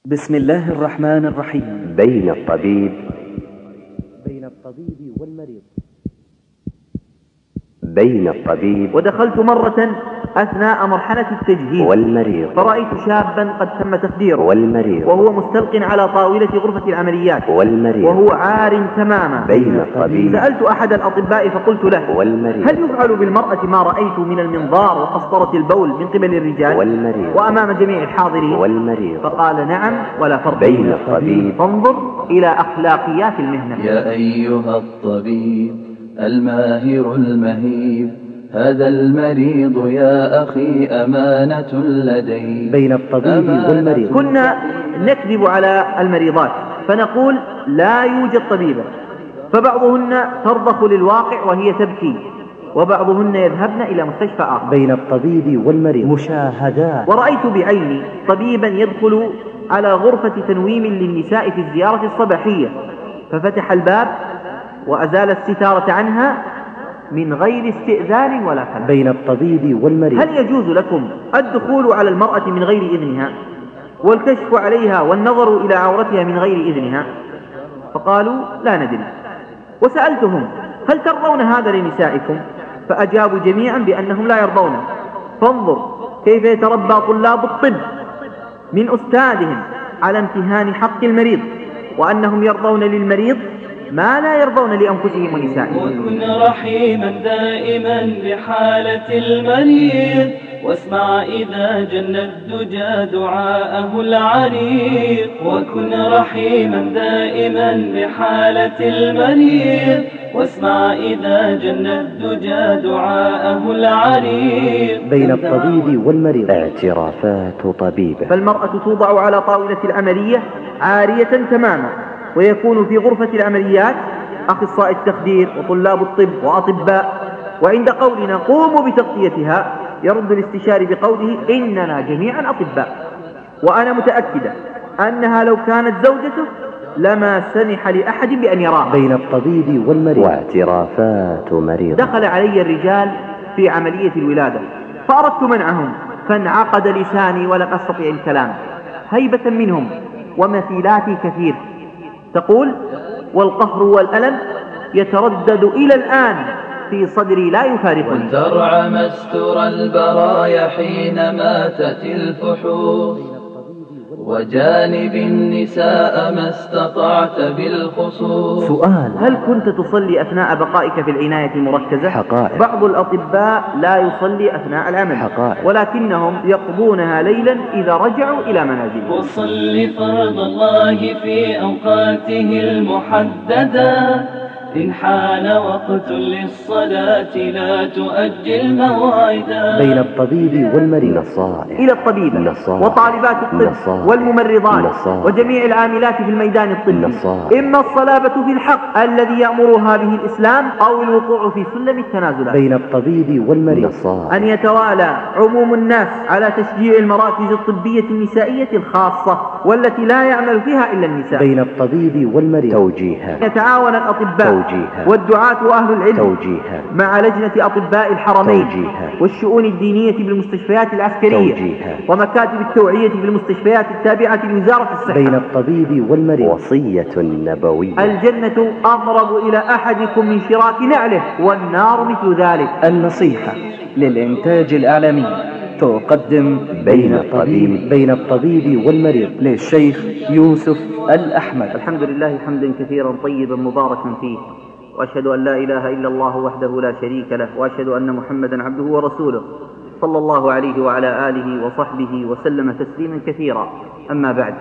بسم الله الرحمن الرحيم. بين الطبيب والمريض. بين الطبيب ودخلت مرة أثناء مرحلة التجهيز والمريض، فرأيت شابا قد تم تخديره والمريض، وهو مستلق على طاولة غرفة العمليات والمريض، وهو عار تماما. بين الطبيب سألت أحد الأطباء فقلت له: والمريض، هل يفعل بالمرأة ما رأيت من المنظار وقسطرة البول من قبل الرجال والمريض، وأمام جميع الحاضرين؟ والمريض. فقال: نعم ولا فرق. بين الطبيب. فانظر إلى أخلاقيات المهنة. يا أيها الطبيب الماهر المهيب، هذا المريض يا أخي أمانة لديك. بين الطبيب والمريض. كنا نكذب على المريضات فنقول لا يوجد طبيبة، فبعضهن ترضخ للواقع وهي تبكي، وبعضهن يذهبن إلى مستشفى آخر. بين الطبيب والمريض. مشاهدات. ورأيت بعيني طبيبا يدخل على غرفة تنويم للنساء في الزيارة الصباحية، ففتح الباب وأزال الستارة عنها من غير استئذان ولا كلام. بين الطبيب والمريض. هل يجوز لكم الدخول على المرأة من غير إذنها والكشف عليها والنظر إلى عورتها من غير إذنها؟ فقالوا: لا ندري. وسألتهم: هل ترضون هذا لنسائكم؟ فأجابوا جميعا بأنهم لا يرضونه. فانظر كيف يتربى طلاب الطب من أستاذهم على امتهان حق المريض، وأنهم يرضون للمريض ما لا يرضون لأنفسهم ونسائهم. وكن رحيما دائما بحالة المريض، واسمع إذا جن الدجى دعاءه العريض. وكن رحيما دائما بحالة المريض، واسمع إذا جن الدجى دعاءه العريض. بين الطبيب والمريض. اعترافات طبيبة. فالمرأة توضع على طاولة العملية عارية تماما، ويكون في غرفة العمليات أخصائي التخدير وطلاب الطب وأطباء، وعند قولنا قوموا بتغطيتها يرد الاستشاري بقوله: إننا جميعا أطباء. وأنا متأكدة أنها لو كانت زوجته لما سمح لأحد بأن يراها. بين الطبيب والمريض. واعترافات مريض. دخل علي الرجال في عملية الولادة فأردت منعهم، فانعقد لساني ولم أستطع الكلام هيبة منهم، ومثيلاتي كثير تقول: والقهر والألم يتردد إلى الآن في صدري لا يفارقني. وترعى مستر البرايا حينما تأتي الفحوص، وجانب النساء ما استطعت بالخصوص. سؤال: هل كنت تصلي أثناء بقائك في العناية المركزة؟ حقائق. بعض الأطباء لا يصلي أثناء العمل، حقائق. ولكنهم يقضونها ليلا إذا رجعوا إلى منازلهم. وصل فرض الله في أوقاته المحددة، إن حان وقت للصلاة لا تؤجل موعدا. بين الطبيب والمريض. نصائح إلى الطبيب نصائح وطالبات الطب نصائح والممرضات نصائح وجميع العاملات في الميدان الطبي، نصائح. إما الصلابة في الحق الذي يأمرها به الإسلام أو الوقوع في سلم التنازلات. بين الطبيب والمريض. نصائح. أن يتوالى عموم الناس على تشجيع المراكز الطبية النسائية الخاصة والتي لا يعمل فيها إلا النساء. بين الطبيب والمريض. توجيهات. يتعاون الأطباء توجيهات. والدعاة وأهل العلم توجيهات. مع لجنة أطباء الحرمين توجيهات. والشؤون الدينية بالمستشفيات العسكرية توجيهات. ومكاتب التوعية بالمستشفيات التابعة لوزارة الصحة. بين الطبيب والمريض. وصية نبوية. الجنة أقرب إلى أحدكم من شراك نعله، والنار مثل ذلك. النصيحة للإنتاج الإعلامي تقدم بين الطبيب. بين الطبيب والمريض للشيخ يوسف الأحمد. الحمد لله حمدا كثيرا طيبا مباركا فيه، وأشهد أن لا إله إلا الله وحده لا شريك له، وأشهد أن محمدا عبده ورسوله صلى الله عليه وعلى آله وصحبه وسلم تسليما كثيرا. أما بعد،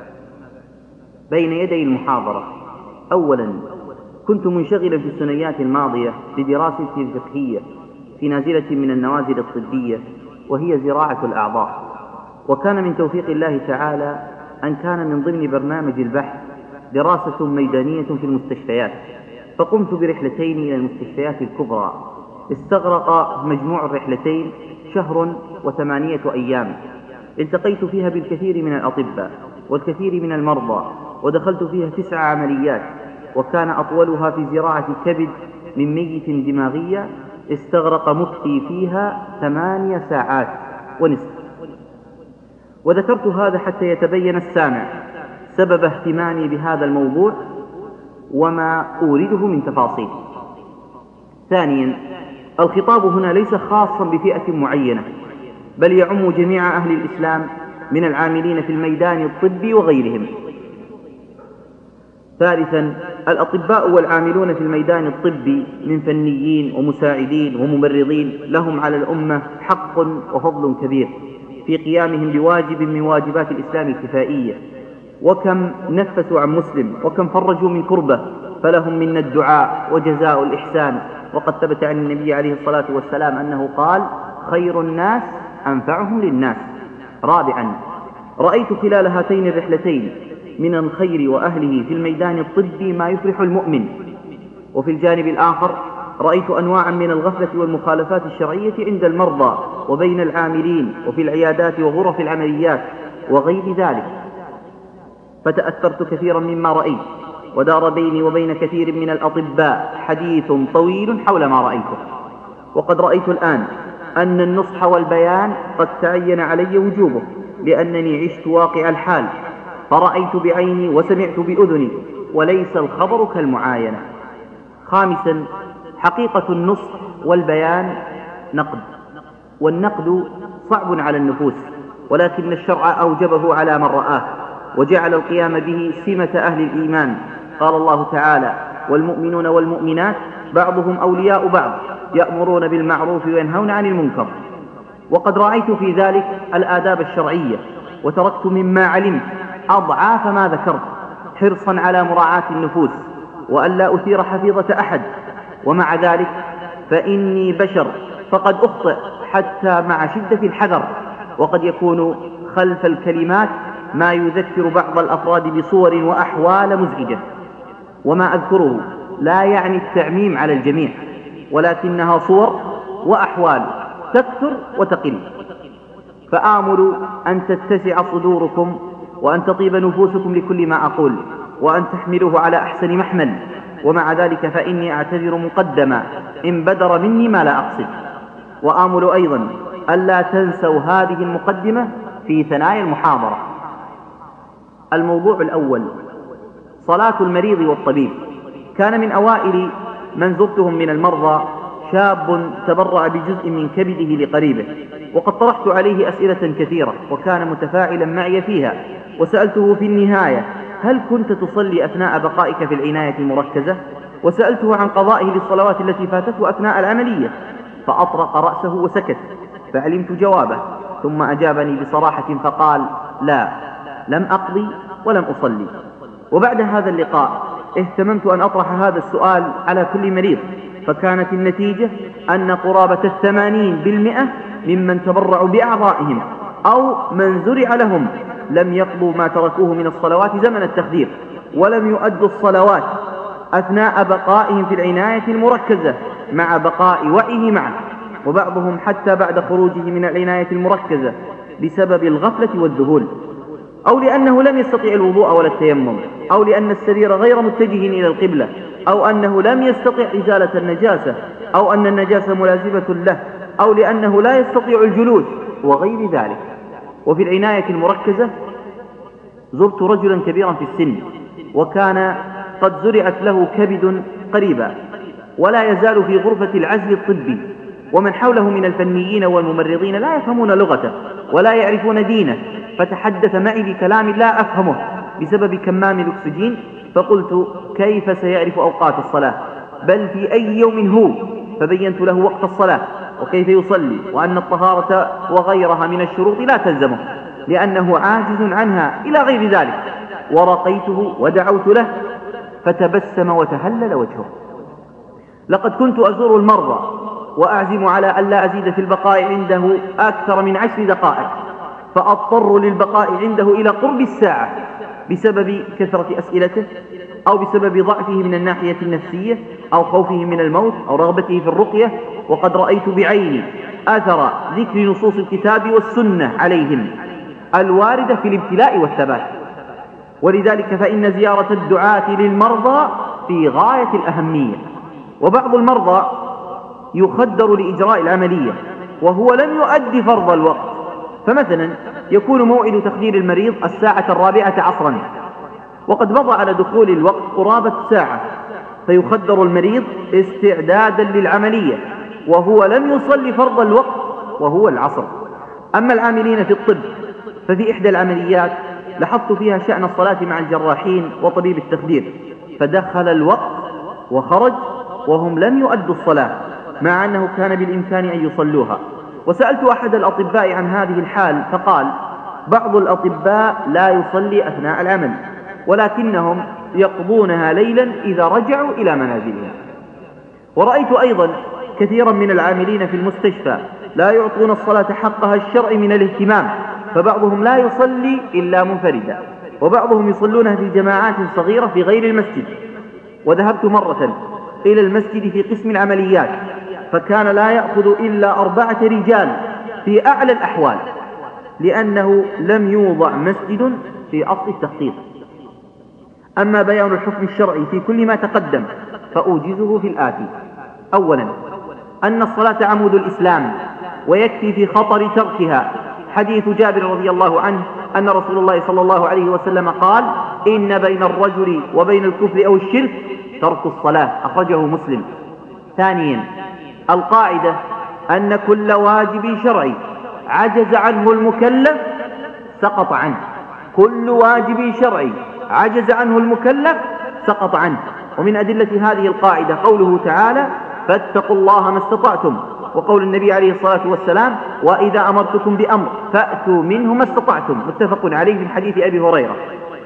بين يدي المحاضرة، أولا كنت منشغلا في السنوات الماضية بدراسة فقهية في نازلة من النوازل الطبية وهي زراعة الأعضاء، وكان من توفيق الله تعالى أن كان من ضمن برنامج البحث دراسة ميدانية في المستشفيات، فقمت برحلتين إلى المستشفيات الكبرى. استغرق مجموع الرحلتين 1 شهر و8 أيام، التقيت فيها بالكثير من الأطباء والكثير من المرضى، ودخلت فيها 9 عمليات، وكان أطولها في زراعة كبد من ميت دماغية استغرق مفتي فيها 8 ساعات ونصف. وذكرت هذا حتى يتبين السامع سبب اهتمامي بهذا الموضوع وما أورده من تفاصيل. ثانيا، الخطاب هنا ليس خاصا بفئة معينة، بل يعم جميع أهل الإسلام من العاملين في الميدان الطبي وغيرهم. ثالثا، الأطباء والعاملون في الميدان الطبي من فنيين ومساعدين وممرضين لهم على الأمة حق وفضل كبير في قيامهم بواجب من واجبات الإسلام الكفائية، وكم نفسوا عن مسلم وكم فرجوا من كربة، فلهم منا الدعاء وجزاء الإحسان. وقد ثبت عن النبي عليه الصلاة والسلام أنه قال: خير الناس أنفعهم للناس. رابعا، رأيت خلال هاتين الرحلتين من الخير وأهله في الميدان الطبي ما يفرح المؤمن، وفي الجانب الآخر رأيت أنواعا من الغفلة والمخالفات الشرعية عند المرضى وبين العاملين وفي العيادات وغرف العمليات وغير ذلك، فتأثرت كثيرا مما رأيت، ودار بيني وبين كثير من الأطباء حديث طويل حول ما رأيته. وقد رأيت الآن أن النصح والبيان قد تعين علي وجوبه، لأنني عشت واقع الحال، فرأيت بعيني وسمعت بأذني، وليس الخبر كالمعاينة. خامسا، حقيقة النصح والبيان نقد، والنقد صعب على النفوس، ولكن الشرع أوجبه على من رآه وجعل القيام به سمة أهل الإيمان. قال الله تعالى: والمؤمنون والمؤمنات بعضهم أولياء بعض يأمرون بالمعروف وينهون عن المنكر. وقد رأيت في ذلك الآداب الشرعية، وتركت مما علمت أضعاف ما ذكرت حرصا على مراعاة النفوس وألا أثير حفيظة أحد. ومع ذلك فإني بشر، فقد أخطئ حتى مع شدة الحذر، وقد يكون خلف الكلمات ما يذكر بعض الأفراد بصور وأحوال مزعجة. وما أذكره لا يعني التعميم على الجميع، ولكنها صور وأحوال تكثر وتقل، فآمل أن تتسع صدوركم وأن تطيب نفوسكم لكل ما أقول، وأن تحملوه على أحسن محمل. ومع ذلك فإني أعتذر مقدما إن بدر مني ما لا أقصد. وآمل أيضا ألا تنسوا هذه المقدمة في ثنايا المحاضرة. الموضوع الأول: صلاة المريض والطبيب. كان من أوائل من زرتهم من المرضى شاب تبرع بجزء من كبده لقريبه، وقد طرحت عليه أسئلة كثيرة وكان متفاعلا معي فيها، وسألته في النهاية: هل كنت تصلي أثناء بقائك في العناية المركزة؟ وسألته عن قضائه للصلوات التي فاتته أثناء العملية، فأطرق رأسه وسكت، فعلمت جوابه، ثم أجابني بصراحة فقال: لا، لم أقضي ولم أصلي. وبعد هذا اللقاء اهتممت أن أطرح هذا السؤال على كل مريض، فكانت النتيجة أن قرابة 80% ممن تبرعوا بأعضائهم أو من زرع لهم لم يقضوا ما تركوه من الصلوات زمن التخدير، ولم يؤدوا الصلوات أثناء بقائهم في العناية المركزة مع بقاء وعيه معه، وبعضهم حتى بعد خروجه من العناية المركزة بسبب الغفلة والذهول، أو لأنه لم يستطيع الوضوء ولا التيمم، أو لأن السرير غير متجه إلى القبلة، أو أنه لم يستطيع إزالة النجاسة، أو أن النجاسة ملازمة له، أو لأنه لا يستطيع الجلوس وغير ذلك. وفي العناية المركزة زرت رجلا كبيرا في السن، وكان قد زرعت له كبد قريبا، ولا يزال في غرفة العزل الطبي، ومن حوله من الفنيين والممرضين لا يفهمون لغته ولا يعرفون دينه، فتحدث معي بكلام لا أفهمه بسبب كمام الأكسجين، فقلت: كيف سيعرف أوقات الصلاة؟ بل في أي يوم هو؟ فبينت له وقت الصلاة وكيف يصلي، وأن الطهارة وغيرها من الشروط لا تلزمه لأنه عاجز عنها إلى غير ذلك. ورقيته ودعوت له فتبسم وتهلل وجهه. لقد كنت أزور المرضى وأعزم على ألا أزيد في البقاء عنده أكثر من 10 دقائق، فأضطر للبقاء عنده إلى قرب الساعة بسبب كثرة أسئلته، أو بسبب ضعفه من الناحية النفسية، أو خوفه من الموت، أو رغبته في الرقية. وقد رأيت بعيني أثر ذكر نصوص الكتاب والسنة عليهم الواردة في الابتلاء والثبات. ولذلك فإن زيارة الدعاة للمرضى في غاية الأهمية. وبعض المرضى يخدر لإجراء العملية وهو لم يؤدي فرض الوقت، فمثلا يكون موعد تخدير المريض 4:00 عصرا، وقد مضى على دخول الوقت قرابة ساعة، فيخدر المريض استعدادا للعملية وهو لم يصلي فرض الوقت وهو العصر. أما العاملين في الطب ففي إحدى العمليات لاحظت فيها شأن الصلاة مع الجراحين وطبيب التخدير، فدخل الوقت وخرج وهم لم يؤدوا الصلاة مع أنه كان بالإمكان أن يصلوها. وسألت أحد الأطباء عن هذه الحال فقال: بعض الأطباء لا يصلي أثناء العمل، ولكنهم يقضونها ليلا إذا رجعوا إلى منازلهم. ورأيت أيضا كثيرا من العاملين في المستشفى لا يعطون الصلاة حقها الشرعي من الاهتمام، فبعضهم لا يصلي إلا منفردا، وبعضهم يصلونها في جماعات صغيرة في غير المسجد. وذهبت مرة إلى المسجد في قسم العمليات فكان لا يأخذ إلا 4 رجال في أعلى الأحوال، لأنه لم يوضع مسجد في أصل التخطيط. أما بيان الحكم الشرعي في كل ما تقدم فأوجزه في الآتي: أولا، أن الصلاة عمود الإسلام، ويكفي في خطر تركها حديث جابر رضي الله عنه أن رسول الله صلى الله عليه وسلم قال: إن بين الرجل وبين الكفر أو الشرك ترك الصلاة، أخرجه مسلم. ثانيا، القاعدة أن كل واجب شرعي عجز عنه المكلف سقط عنه، كل واجب شرعي عجز عنه المكلف سقط عنه. ومن أدلة هذه القاعدة قوله تعالى: فاتقوا الله ما استطعتم، وقول النبي عليه الصلاة والسلام: وإذا أمرتكم بأمر فأتوا منه ما استطعتم، متفق عليه من حديث أبي هريرة.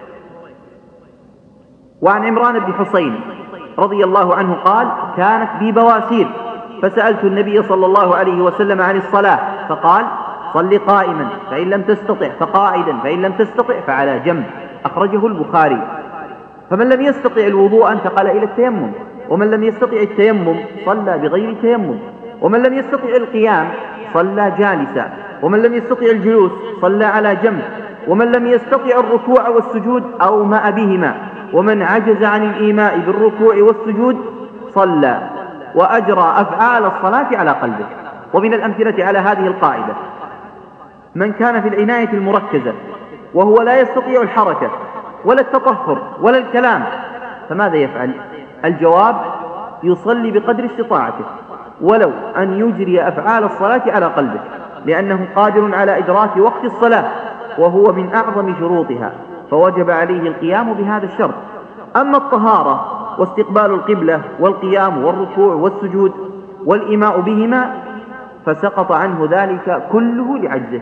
وعن عمران بن حسين رضي الله عنه قال: كانت بي بواسير فسألت النبي صلى الله عليه وسلم عن الصلاة فقال: صل قائما فإن لم تستطع فقاعدا فإن لم تستطع فعلى جنب، أخرجه البخاري. فمن لم يستطع الوضوء انتقل إلى التيمم، ومن لم يستطع التيمم صلى بغير تيمم، ومن لم يستطع القيام صلى جالسا، ومن لم يستطع الجلوس صلى على جنب، ومن لم يستطع الركوع والسجود أومأ بهما، ومن عجز عن الإيماء بالركوع والسجود صلى وأجرى أفعال الصلاة على قلبه. ومن الأمثلة على هذه القاعدة: من كان في العناية المركزة وهو لا يستطيع الحركة ولا التطهر ولا الكلام فماذا يفعل؟ الجواب: يصلي بقدر استطاعته ولو أن يجري أفعال الصلاة على قلبه، لأنه قادر على إدراك وقت الصلاة وهو من أعظم شروطها، فوجب عليه القيام بهذا الشرط. أما الطهارة واستقبال القبلة والقيام والركوع والسجود والإيماء بهما فسقط عنه ذلك كله لعجزه.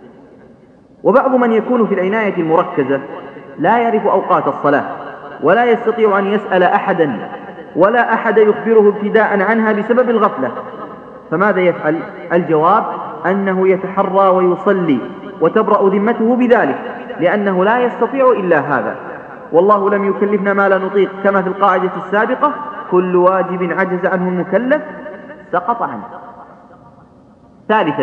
وبعض من يكون في العناية المركزة لا يعرف أوقات الصلاة ولا يستطيع أن يسأل أحدا ولا أحد يخبره ابتداء عنها بسبب الغفلة، فماذا يفعل؟ الجواب: أنه يتحرى ويصلي وتبرأ ذمته بذلك، لأنه لا يستطيع إلا هذا، والله لم يكلفنا ما لا نطيق، كما في القاعدة السابقة: كل واجب عجز عنه المكلف سقط عنه. ثالثا،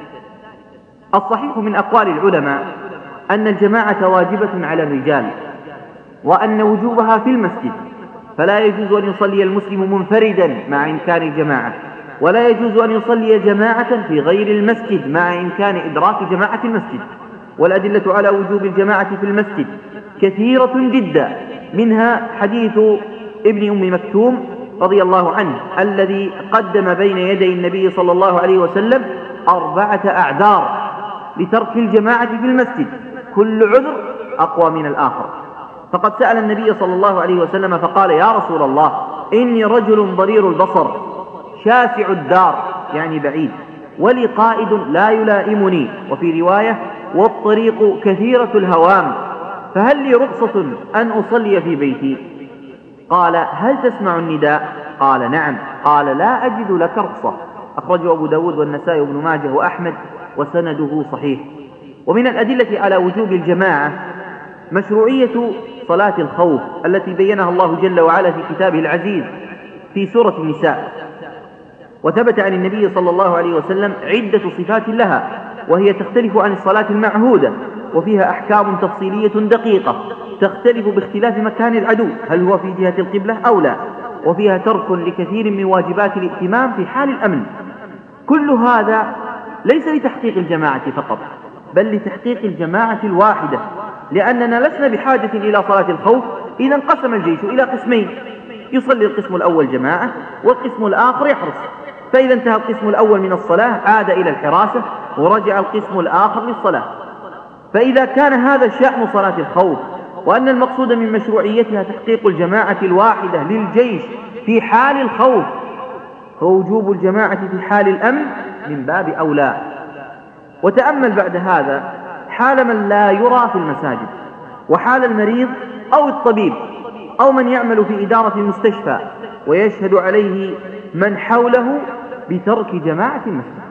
الصحيح من أقوال العلماء أن الجماعة واجبة على الرجال، وأن وجوبها في المسجد، فلا يجوز أن يصلي المسلم منفردا مع إمكان الجماعة، ولا يجوز أن يصلي جماعة في غير المسجد مع إمكان إدراك جماعة المسجد. والأدلة على وجوب الجماعة في المسجد كثيرة جدا، منها حديث ابن أم مكتوم رضي الله عنه الذي قدم بين يدي النبي صلى الله عليه وسلم 4 أعذار لترك الجماعة في المسجد، كل عذر أقوى من الآخر. فقد سأل النبي صلى الله عليه وسلم فقال: يا رسول الله، إني رجل ضرير البصر شاسع الدار، يعني بعيد، ولي قائد لا يلائمني، وفي رواية: والطريق كثيرة الهوام، فهل لي رخصة أن أصلي في بيتي؟ قال: هل تسمع النداء؟ قال: نعم. قال: لا أجد لك رخصة، أخرجه أبو داود والنسائي وابن ماجه وأحمد وسنده صحيح. ومن الأدلة على وجوب الجماعة مشروعية صلاة الخوف التي بينها الله جل وعلا في كتابه العزيز في سورة النساء، وثبت عن النبي صلى الله عليه وسلم عدة صفات لها، وهي تختلف عن الصلاة المعهودة، وفيها أحكام تفصيلية دقيقة تختلف باختلاف مكان العدو، هل هو في جهة القبلة أو لا، وفيها ترك لكثير من واجبات الائتمام في حال الأمن. كل هذا ليس لتحقيق الجماعة فقط، بل لتحقيق الجماعة الواحدة، لأننا لسنا بحاجة إلى صلاة الخوف إذا انقسم الجيش إلى قسمين، يصلي القسم الأول جماعة والقسم الآخر يحرس، فإذا انتهى القسم الأول من الصلاة عاد إلى الحراسة ورجع القسم الآخر للصلاة. فإذا كان هذا شأن صلاة الخوف، وأن المقصود من مشروعيتها تحقيق الجماعة الواحدة للجيش في حال الخوف، فوجوب الجماعة في حال الأمن من باب أولى. وتأمل بعد هذا حال من لا يرى في المساجد، وحال المريض أو الطبيب أو من يعمل في إدارة المستشفى ويشهد عليه من حوله بترك جماعة المسجد.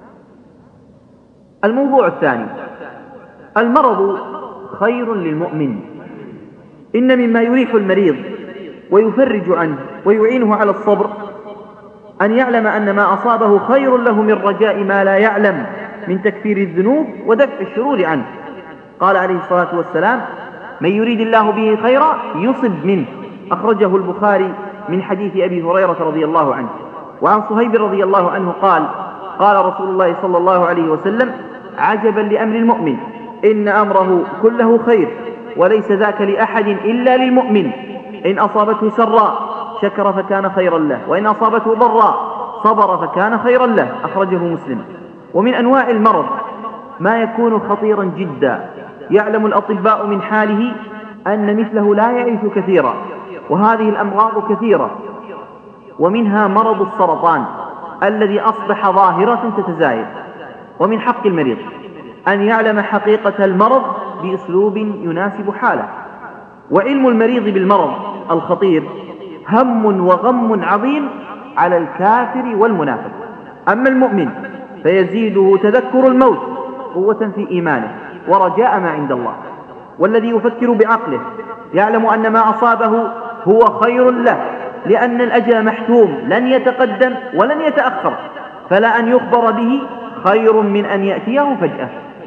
الموضوع الثاني: المرض خير للمؤمن. إن مما يريح المريض ويفرج عنه ويعينه على الصبر أن يعلم أن ما أصابه خير له من رجاء ما لا يعلم من تكفير الذنوب ودفع الشرور عنه. قال عليه الصلاة والسلام: من يريد الله به خيرا يصب منه. أخرجه البخاري من حديث أبي هريرة رضي الله عنه. وعن صهيب رضي الله عنه قال: قال رسول الله صلى الله عليه وسلم: عجبا لأمر المؤمن، إن أمره كله خير، وليس ذاك لأحد إلا للمؤمن، إن أصابته سراء شكر فكان خيرا له، وإن أصابته ضراء صبر فكان خيرا له. أخرجه مسلم. ومن أنواع المرض ما يكون خطيرا جدا، يعلم الأطباء من حاله أن مثله لا يعيش كثيرا، وهذه الأمراض كثيرة، ومنها مرض السرطان الذي أصبح ظاهرة تتزايد. ومن حق المريض أن يعلم حقيقة المرض بأسلوب يناسب حاله. وعلم المريض بالمرض الخطير هم وغم عظيم على الكافر والمنافق. أما المؤمن فيزيده تذكر الموت قوة في إيمانه ورجاء ما عند الله. والذي يفكر بعقله يعلم أن ما أصابه هو خير له، لأن الأجل محتوم لن يتقدم ولن يتأخر، فلا أن يخبر به خير من أن يأتيه فجأة.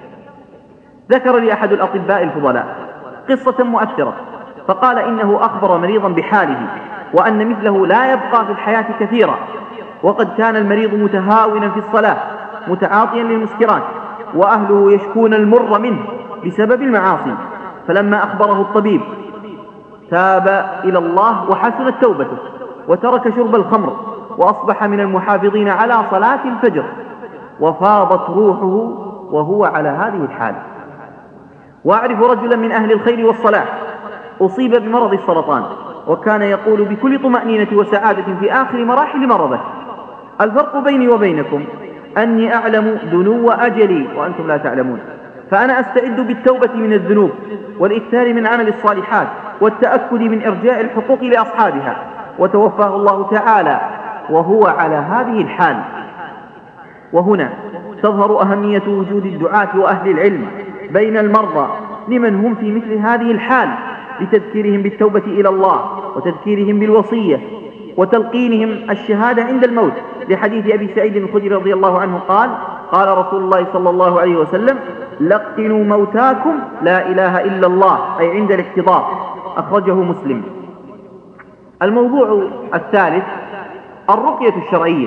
ذكر لي أحد الأطباء الفضلاء قصة مؤثرة، فقال إنه أخبر مريضا بحاله وأن مثله لا يبقى في الحياة كثيرا، وقد كان المريض متهاونا في الصلاة متعاطيا للمسكرات، وأهله يشكون المر منه بسبب المعاصي. فلما أخبره الطبيب تاب إلى الله وحسنت توبته وترك شرب الخمر، وأصبح من المحافظين على صلاة الفجر، وفاضت روحه وهو على هذه الحال. وأعرف رجلا من أهل الخير والصلاح أصيب بمرض السرطان، وكان يقول بكل طمأنينة وسعادة في آخر مراحل مرضه: الفرق بيني وبينكم أني أعلم دنو أجلي وأنتم لا تعلمون، فأنا أستعد بالتوبة من الذنوب والإكثار من عمل الصالحات والتأكد من إرجاء الحقوق لأصحابها، وتوفاه الله تعالى وهو على هذه الحال. وهنا تظهر أهمية وجود الدعاة وأهل العلم بين المرضى لمن هم في مثل هذه الحال، لتذكيرهم بالتوبة إلى الله وتذكيرهم بالوصية وتلقينهم الشهادة عند الموت، لحديث أبي سعيد الخدري رضي الله عنه قال: قال رسول الله صلى الله عليه وسلم: لقنوا موتاكم لا إله إلا الله، أي عند الاحتضار. أخرجه مسلم. الموضوع الثالث: الرقية الشرعية.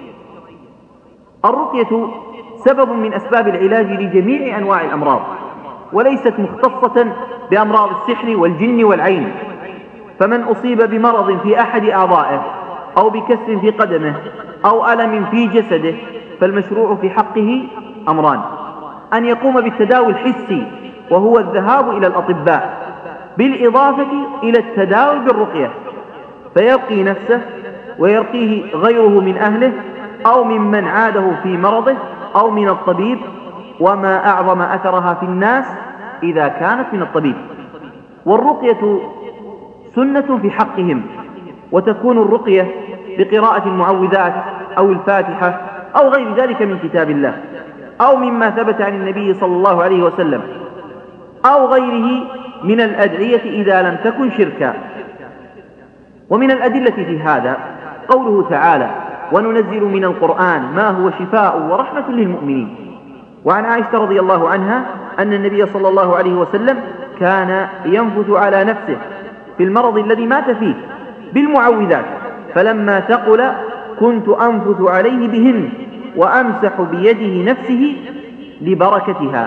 الرقية سبب من أسباب العلاج لجميع أنواع الأمراض، وليست مختصة بأمراض السحر والجن والعين. فمن أصيب بمرض في أحد أعضائه أو بكسر في قدمه أو ألم في جسده فالمشروع في حقه أمران: أن يقوم بالتداوي الحسي وهو الذهاب إلى الأطباء، بالإضافة إلى التداوي بالرقية، فيرقي نفسه ويرقيه غيره من أهله أو ممن عاده في مرضه أو من الطبيب، وما أعظم أثرها في الناس إذا كانت من الطبيب. والرقية سنة في حقهم، وتكون الرقية بقراءة المعوذات أو الفاتحة أو غير ذلك من كتاب الله، أو مما ثبت عن النبي صلى الله عليه وسلم، أو غيره من الأدعية إذا لم تكن شركا. ومن الأدلة في هذا قوله تعالى: وننزل من القرآن ما هو شفاء ورحمة للمؤمنين. وعن عائشة رضي الله عنها أن النبي صلى الله عليه وسلم كان ينفث على نفسه في المرض الذي مات فيه بالمعوذات، فلما ثقل كنت أنفث عليه بهن وأمسح بيده نفسه لبركتها.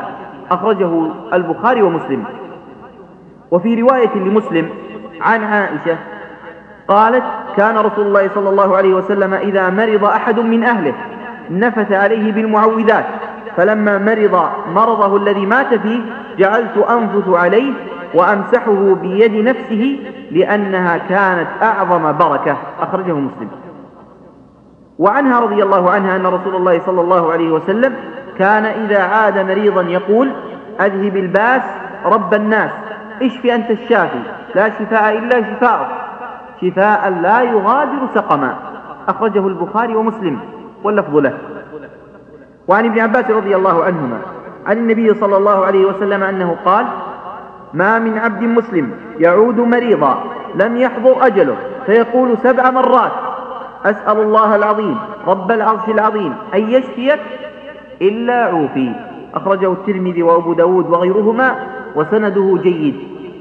أخرجه البخاري ومسلم. وفي رواية لمسلم عن عائشة قالت: كان رسول الله صلى الله عليه وسلم إذا مرض أحد من أهله نفث عليه بالمعوذات، فلما مرض مرضه الذي مات فيه جعلت أنفث عليه وأمسحه بيد نفسه لأنها كانت أعظم بركة. أخرجه مسلم. وعنها رضي الله عنها أن رسول الله صلى الله عليه وسلم كان إذا عاد مريضا يقول: أذهب الباس رب الناس، اشف أنت الشافي، لا شفاء إلا شفاءك، شفاء لا يغادر سقما. أخرجه البخاري ومسلم واللفظ له. وعن ابن عباس رضي الله عنهما عن النبي صلى الله عليه وسلم أنه قال: ما من عبد مسلم يعود مريضا لم يحضر أجله فيقول 7 مرات: أسأل الله العظيم رب العرش العظيم أن يشفيك إلا عوفي. أخرجه الترمذي وأبو داود وغيرهما وسنده جيد.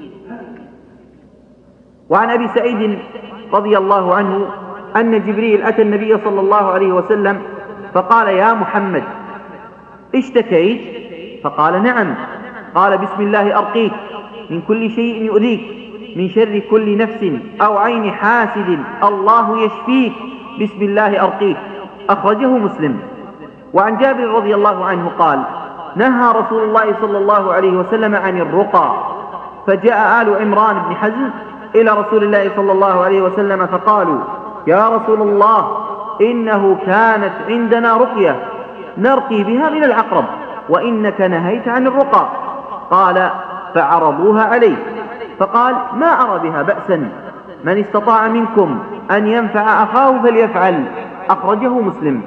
وعن أبي سعيد رضي الله عنه أن جبريل أتى النبي صلى الله عليه وسلم فقال: يا محمد اشتكيت؟ فقال: نعم. قال: بسم الله أرقيك من كل شيء يؤذيك، من شر كل نفس أو عين حاسد، الله يشفيك، بسم الله أرقيك. أخرجه مسلم. وعن جابر رضي الله عنه قال: نهى رسول الله صلى الله عليه وسلم عن الرقى، فجاء آل عمران بن حزم إلى رسول الله صلى الله عليه وسلم فقالوا: يا رسول الله إنه كانت عندنا رقية نرقي بها من العقرب وإنك نهيت عن الرقى. قال: فعرضوها عليه فقال: ما أرى بها بأسا، من استطاع منكم أن ينفع أخاه فليفعل. أخرجه مسلم.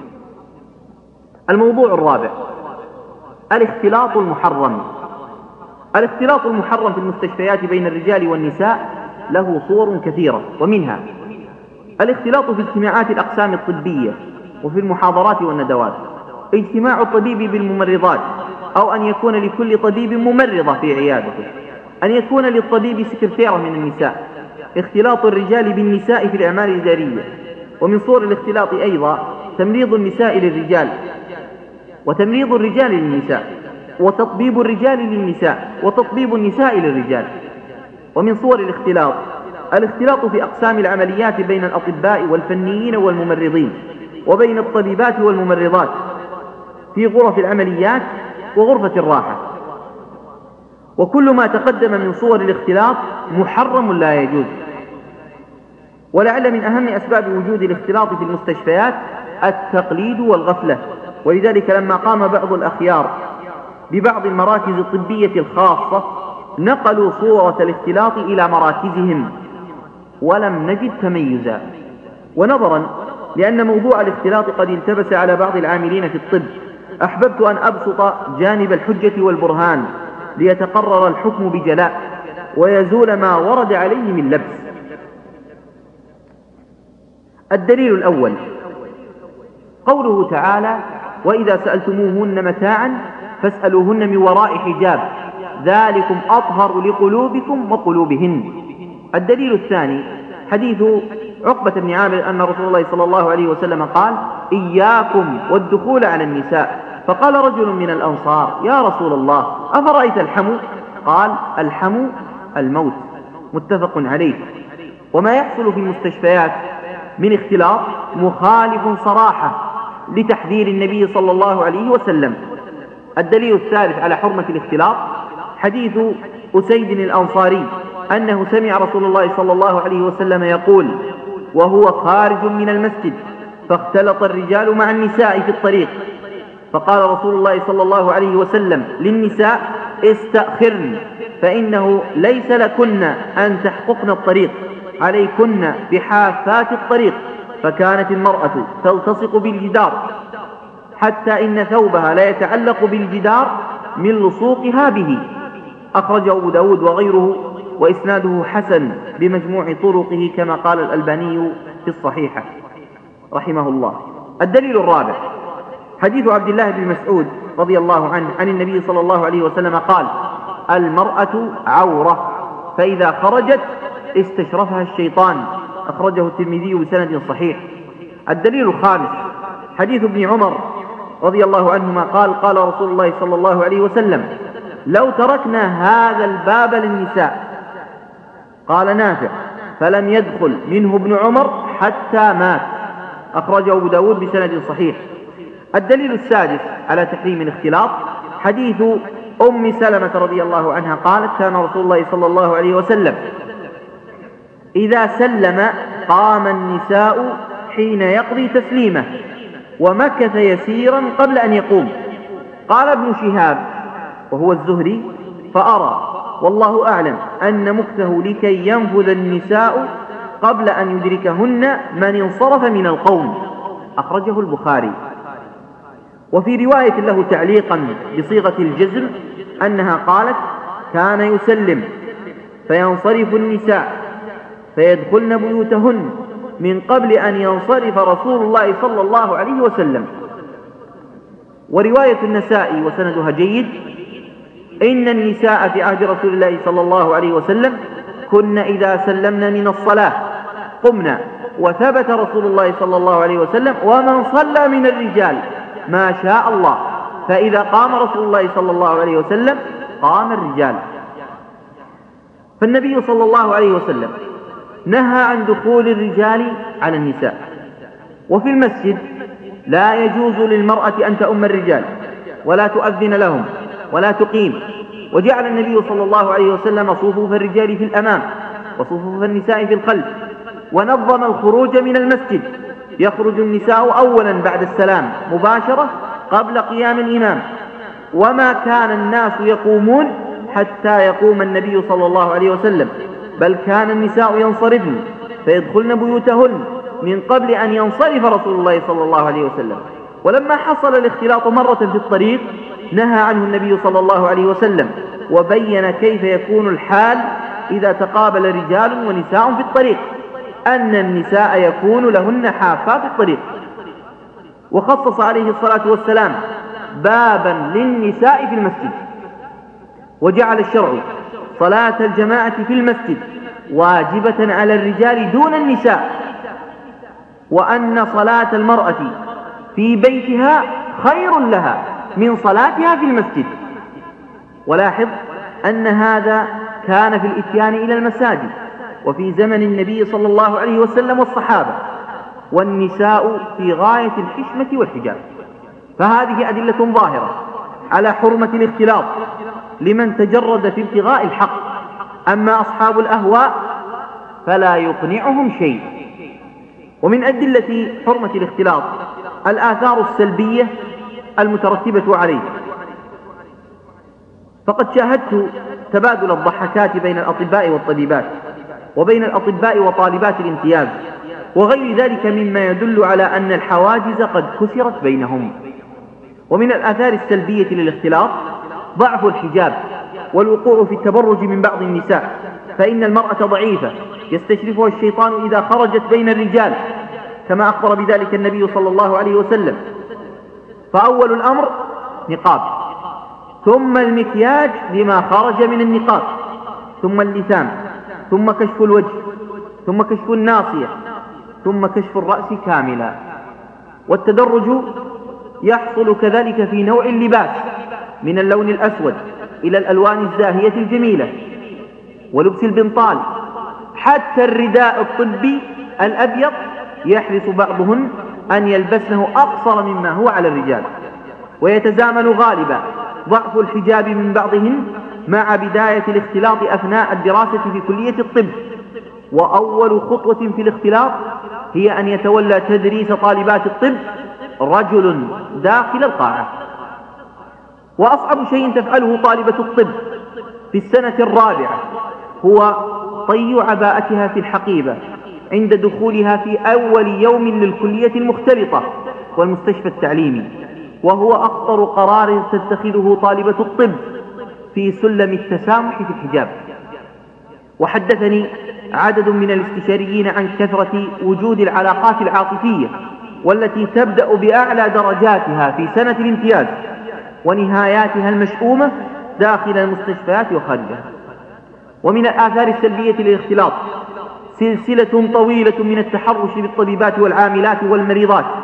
الموضوع الرابع: الاختلاط المحرم. الاختلاط المحرم في المستشفيات بين الرجال والنساء له صور كثيرة، ومنها الاختلاط في اجتماعات الأقسام الطبية وفي المحاضرات والندوات، اجتماع الطبيب بالممرضات، أو أن يكون لكل طبيب ممرضة في عيادته، أن يكون للطبيب سكرتيرة من النساء، اختلاط الرجال بالنساء في الأعمال الإدارية. ومن صور الاختلاط أيضا تمريض النساء للرجال، وتمريض الرجال للنساء، وتطبيب الرجال للنساء، وتطبيب النساء للرجال. ومن صور الاختلاط في أقسام العمليات بين الأطباء والفنيين والممرضين، وبين الطبيبات والممرضات في غرف العمليات وغرفة الراحة. وكل ما تقدم من صور الاختلاط محرم لا يجوز. ولعل من أهم أسباب وجود الاختلاط في المستشفيات التقليد والغفلة، ولذلك لما قام بعض الأخيار ببعض المراكز الطبية الخاصة نقلوا صورة الاختلاط إلى مراكزهم ولم نجد تميزا. ونظرا لأن موضوع الاختلاط قد التبس على بعض العاملين في الطب، أحببت أن أبسط جانب الحجة والبرهان ليتقرر الحكم بجلاء ويزول ما ورد عليه من لبس. الدليل الأول قوله تعالى: وإذا سألتموهن متاعا فاسألوهن من وراء حجاب ذلكم أطهر لقلوبكم وقلوبهن. الدليل الثاني حديث عقبة بن عامر أن رسول الله صلى الله عليه وسلم قال: إياكم والدخول على النساء. فقال رجل من الأنصار: يا رسول الله أفرأيت الحمو؟ قال: الحمو الموت. متفق عليه. وما يحصل في المستشفيات من اختلاط مخالف صراحة لتحذير النبي صلى الله عليه وسلم. الدليل الثالث على حرمة الاختلاط حديث أسيد الأنصاري أنه سمع رسول الله صلى الله عليه وسلم يقول وهو خارج من المسجد: فاختلط الرجال مع النساء في الطريق، فقال رسول الله صلى الله عليه وسلم للنساء: استأخرن فإنه ليس لكن أن تحققن الطريق، عليكن بحافات الطريق. فكانت المرأة تلتصق بالجدار حتى إن ثوبها لا يتعلق بالجدار من لصوقها به. أخرجه أبو داود وغيره وإسناده حسن بمجموع طرقه كما قال الألباني في الصحيحة رحمه الله. الدليل الرابع حديث عبد الله بن مسعود رضي الله عنه عن النبي صلى الله عليه وسلم قال: المرأة عورة فإذا خرجت استشرفها الشيطان. أخرجه الترمذي بسند صحيح. الدليل الخامس حديث ابن عمر رضي الله عنهما قال قال رسول الله صلى الله عليه وسلم: لو تركنا هذا الباب للنساء، قال نافع: فلم يدخل منه ابن عمر حتى مات. أخرجه أبو داود بسند صحيح. الدليل السادس على تحريم الاختلاط حديث أم سلمة رضي الله عنها قالت: كان رسول الله صلى الله عليه وسلم إذا سلم قام النساء حين يقضي تسليمه، ومكث يسيرا قبل أن يقوم. قال ابن شهاب وهو الزهري: فأرى والله أعلم أن مكثه لكي ينفذ النساء قبل أن يدركهن من انصرف من القوم. أخرجه البخاري. وفي رواية له تعليقا بصيغة الجزم أنها قالت: كان يسلم فينصرف النساء فيدخلن بيوتهن من قبل أن ينصرف رسول الله صلى الله عليه وسلم. ورواية النسائي وسندها جيد: إن النساء في عهد رسول الله صلى الله عليه وسلم كن إذا سلمن من الصلاة قمنا، وثبت رسول الله صلى الله عليه وسلم: ومن صلى من الرجال ما شاء الله، فإذا قام رسول الله صلى الله عليه وسلم قام الرجال. فالنبي صلى الله عليه وسلم نهى عن دخول الرجال على النساء. وفي المسجد لا يجوز للمرأة أن تؤم الرجال ولا تؤذن لهم ولا تقيم. وجعل النبي صلى الله عليه وسلم صفوف الرجال في الأمام وصفوف النساء في الخلف، ونظم الخروج من المسجد. يخرج النساء أولا بعد السلام مباشرة قبل قيام الإمام، وما كان الناس يقومون حتى يقوم النبي صلى الله عليه وسلم، بل كان النساء ينصرفن فيدخلن بيوتهن من قبل أن ينصرف رسول الله صلى الله عليه وسلم. ولما حصل الاختلاط مرة في الطريق نهى عنه النبي صلى الله عليه وسلم، وبين كيف يكون الحال إذا تقابل رجال ونساء في الطريق، أن النساء يكون لهن حافات في الطريق. وخصص عليه الصلاة والسلام بابا للنساء في المسجد، وجعل الشرع صلاة الجماعة في المسجد واجبة على الرجال دون النساء، وأن صلاة المرأة في بيتها خير لها من صلاتها في المسجد. ولاحظ أن هذا كان في الإتيان إلى المساجد وفي زمن النبي صلى الله عليه وسلم والصحابة، والنساء في غاية الحشمة والحجاب. فهذه أدلة ظاهرة على حرمة الاختلاط لمن تجرد في ابتغاء الحق. أما أصحاب الأهواء فلا يقنعهم شيء. ومن أدلة حرمة الاختلاط الآثار السلبية المترتبة عليه. فقد شاهدت تبادل الضحكات بين الأطباء والطبيبات، وبين الأطباء وطالبات الامتياز، وغير ذلك مما يدل على أن الحواجز قد كسرت بينهم. ومن الآثار السلبية للاختلاط ضعف الحجاب والوقوع في التبرج من بعض النساء، فإن المرأة ضعيفة يستشرفها الشيطان إذا خرجت بين الرجال، كما أخبر بذلك النبي صلى الله عليه وسلم. فأول الأمر نقاب، ثم المكياج لما خرج من النقاب، ثم اللثام، ثم كشف الوجه، ثم كشف الناصية، ثم كشف الرأس كاملا. والتدرج يحصل كذلك في نوع اللباس من اللون الأسود إلى الألوان الزاهية الجميلة، ولبس البنطال، حتى الرداء الطبي الأبيض يحرص بعضهن أن يلبسنه أقصر مما هو على الرجال. ويتزامن غالبا ضعف الحجاب من بعضهن مع بداية الاختلاط أثناء الدراسة في كلية الطب. وأول خطوة في الاختلاط هي أن يتولى تدريس طالبات الطب رجل داخل القاعة. وأصعب شيء تفعله طالبة الطب في السنة الرابعة هو طي عباءتها في الحقيبة عند دخولها في أول يوم للكلية المختلطة والمستشفى التعليمي، وهو أخطر قرار تتخذه طالبة الطب في سلم التسامح في الحجاب. وحدثني عدد من الاستشاريين عن كثرة وجود العلاقات العاطفية والتي تبدأ بأعلى درجاتها في سنة الامتياز ونهاياتها المشؤومة داخل المستشفيات وخارجها. ومن الآثار السلبية للاختلاط سلسلة طويلة من التحرش بالطبيبات والعاملات والمريضات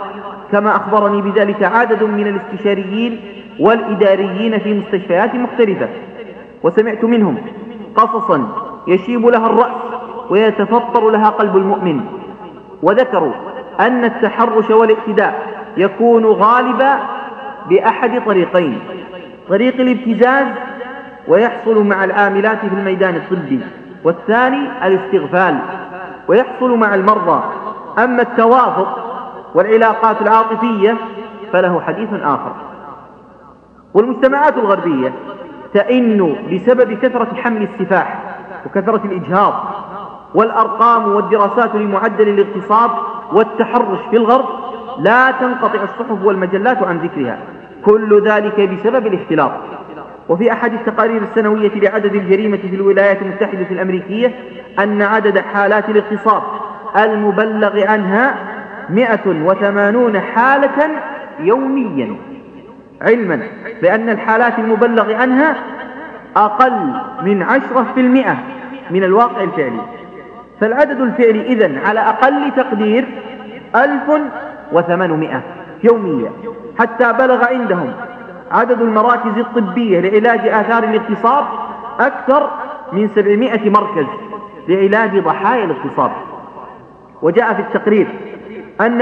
كما أخبرني بذلك عدد من الاستشاريين والإداريين في مستشفيات مختلفة، وسمعت منهم قصصا يشيب لها الرأس ويتفطر لها قلب المؤمن. وذكروا أن التحرش والاعتداء يكون غالبا بأحد طريقين: طريق الابتزاز ويحصل مع العاملات في الميدان الطبي، والثاني الاستغفال ويحصل مع المرضى. أما التوافق والعلاقات العاطفية فله حديث آخر. والمجتمعات الغربية تئن بسبب كثرة حمل السفاح وكثرة الإجهاض والأرقام والدراسات لمعدل الاغتصاب والتحرش في الغرب لا تنقطع الصحف والمجلات عن ذكرها، كل ذلك بسبب الاختلاط. وفي أحد التقارير السنوية لعدد الجريمة في الولايات المتحدة الأمريكية أن عدد حالات الاغتصاب المبلغ عنها 180 حالة يوميا، علما بأن الحالات المبلغ عنها أقل من 10% من الواقع الفعلي. فالعدد الفعلي إذن على أقل تقدير 1800 يوميا، حتى بلغ عندهم عدد المراكز الطبية لعلاج آثار الاغتصاب أكثر من 700 مركز لعلاج ضحايا الاغتصاب. وجاء في التقرير أن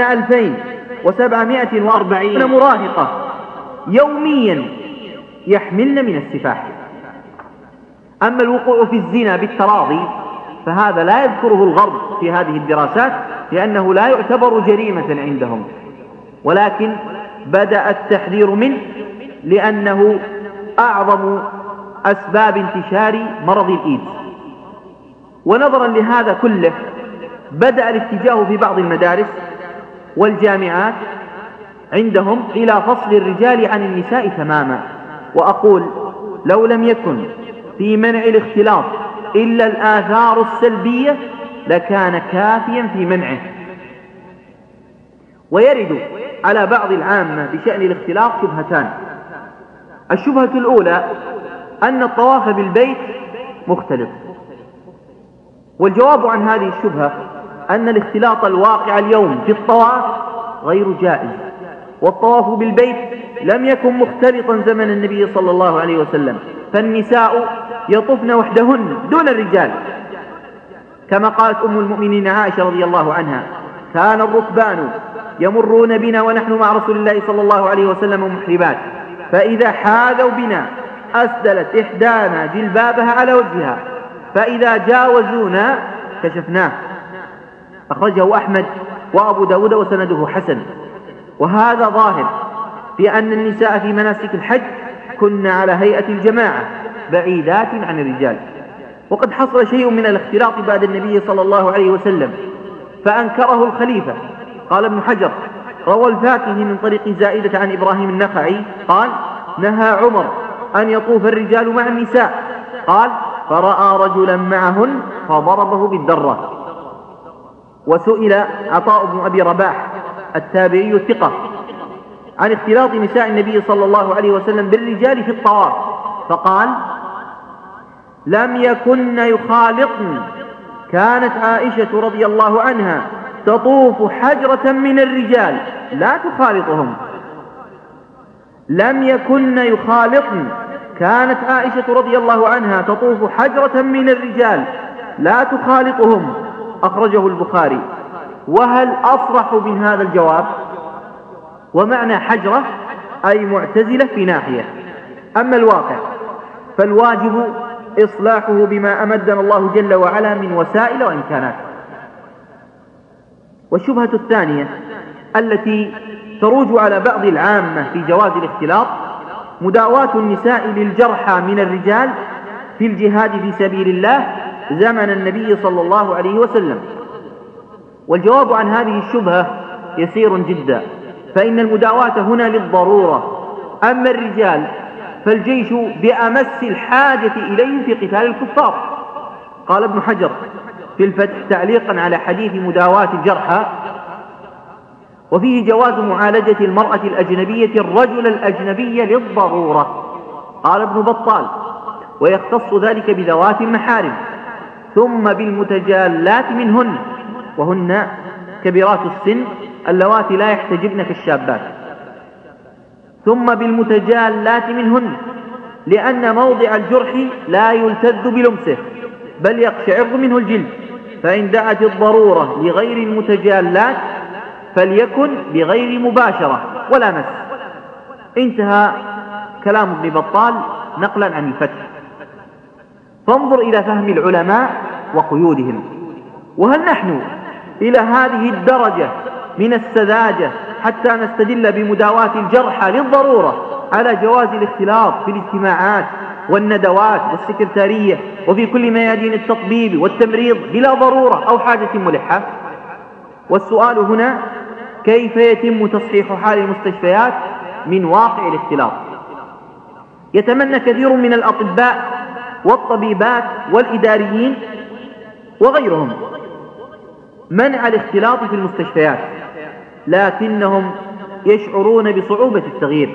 2740 مراهقة يوميا يحملن من السفاح. أما الوقوع في الزنا بالتراضي فهذا لا يذكره الغرب في هذه الدراسات لأنه لا يعتبر جريمة عندهم، ولكن بدأ التحذير منه لأنه أعظم أسباب انتشار مرض الإيدز. ونظرا لهذا كله بدأ الاتجاه في بعض المدارس والجامعات عندهم إلى فصل الرجال عن النساء تماما. وأقول لو لم يكن في منع الاختلاط إلا الآثار السلبية لكان كافيا في منعه. ويرد على بعض العامة بشأن الاختلاط شبهتان. الشبهة الأولى أن الطواف بالبيت مختلط، والجواب عن هذه الشبهة أن الاختلاط الواقع اليوم في الطواف غير جائز، والطواف بالبيت لم يكن مختلطا زمن النبي صلى الله عليه وسلم، فالنساء يطفن وحدهن دون الرجال، كما قالت أم المؤمنين عائشة رضي الله عنها: كان الركبان يمرون بنا ونحن مع رسول الله صلى الله عليه وسلم محرمات، فإذا حاذوا بنا أسدلت إحدانا جلبابها على وجهها، فإذا جاوزونا كشفناه. أخرجه أحمد وأبو داود وسنده حسن. وهذا ظاهر في أن النساء في مناسك الحج كن على هيئة الجماعة بعيدات عن الرجال. وقد حصل شيء من الاختلاط بعد النبي صلى الله عليه وسلم فأنكره الخليفة. قال ابن حجر: روى الفاكهي من طريق زائدة عن إبراهيم النخعي قال: نهى عمر أن يطوف الرجال مع النساء، قال: فرأى رجلا معهن فضربه بالدرة. وسئل عطاء بن أبي رباح التابعي الثقة عن اختلاط نساء النبي صلى الله عليه وسلم بالرجال في الطواف، فقال: لم يكن يخالطن، كانت عائشة رضي الله عنها تطوف حجرة من الرجال لا تخالطهم. لم يكن يخالطن، كانت عائشة رضي الله عنها تطوف حجرة من الرجال لا تخالطهم. أخرجه البخاري. وهل أصرح من هذا الجواب؟ ومعنى حجرة أي معتزلة في ناحية. أما الواقع فالواجب إصلاحه بما أمدنا الله جل وعلا من وسائل وإمكانات. والشبهة الثانية التي تروج على بعض العامة في جواز الاختلاط مداواة النساء للجرحى من الرجال في الجهاد في سبيل الله زمن النبي صلى الله عليه وسلم. والجواب عن هذه الشبهة يسير جدا، فإن المداواة هنا للضرورة. أما الرجال فالجيش بأمس الحاجة إليهم في قتال الكفار. قال ابن حجر في الفتح تعليقا على حديث مداواة الجرحى: وفيه جواز معالجة المرأة الأجنبية الرجل الأجنبي للضرورة. قال ابن بطال: ويختص ذلك بذوات المحارم، ثم بالمتجالات منهن، وهن كبيرات السن اللواتي لا يحتجبن كالشابات، ثم بالمتجالات منهن، لأن موضع الجرح لا يلتذ بلمسه بل يقشعر منه الجلد، فإن دعت الضرورة لغير المتجالات فليكن بغير مباشرة ولا مس. انتهى كلام ابن بطال نقلا عن الفتح. فانظر إلى فهم العلماء وقيودهم. وهل نحن إلى هذه الدرجة من السذاجة حتى نستدل بمداواة الجرحى للضرورة على جواز الاختلاط في الاجتماعات والندوات والسكرتارية وفي كل ميادين التطبيب والتمريض بلا ضرورة أو حاجة ملحة؟ والسؤال هنا: كيف يتم تصحيح حال المستشفيات من واقع الاختلاط؟ يتمنى كثير من الأطباء والطبيبات والإداريين وغيرهم منع الاختلاط في المستشفيات، لكنهم يشعرون بصعوبة التغيير.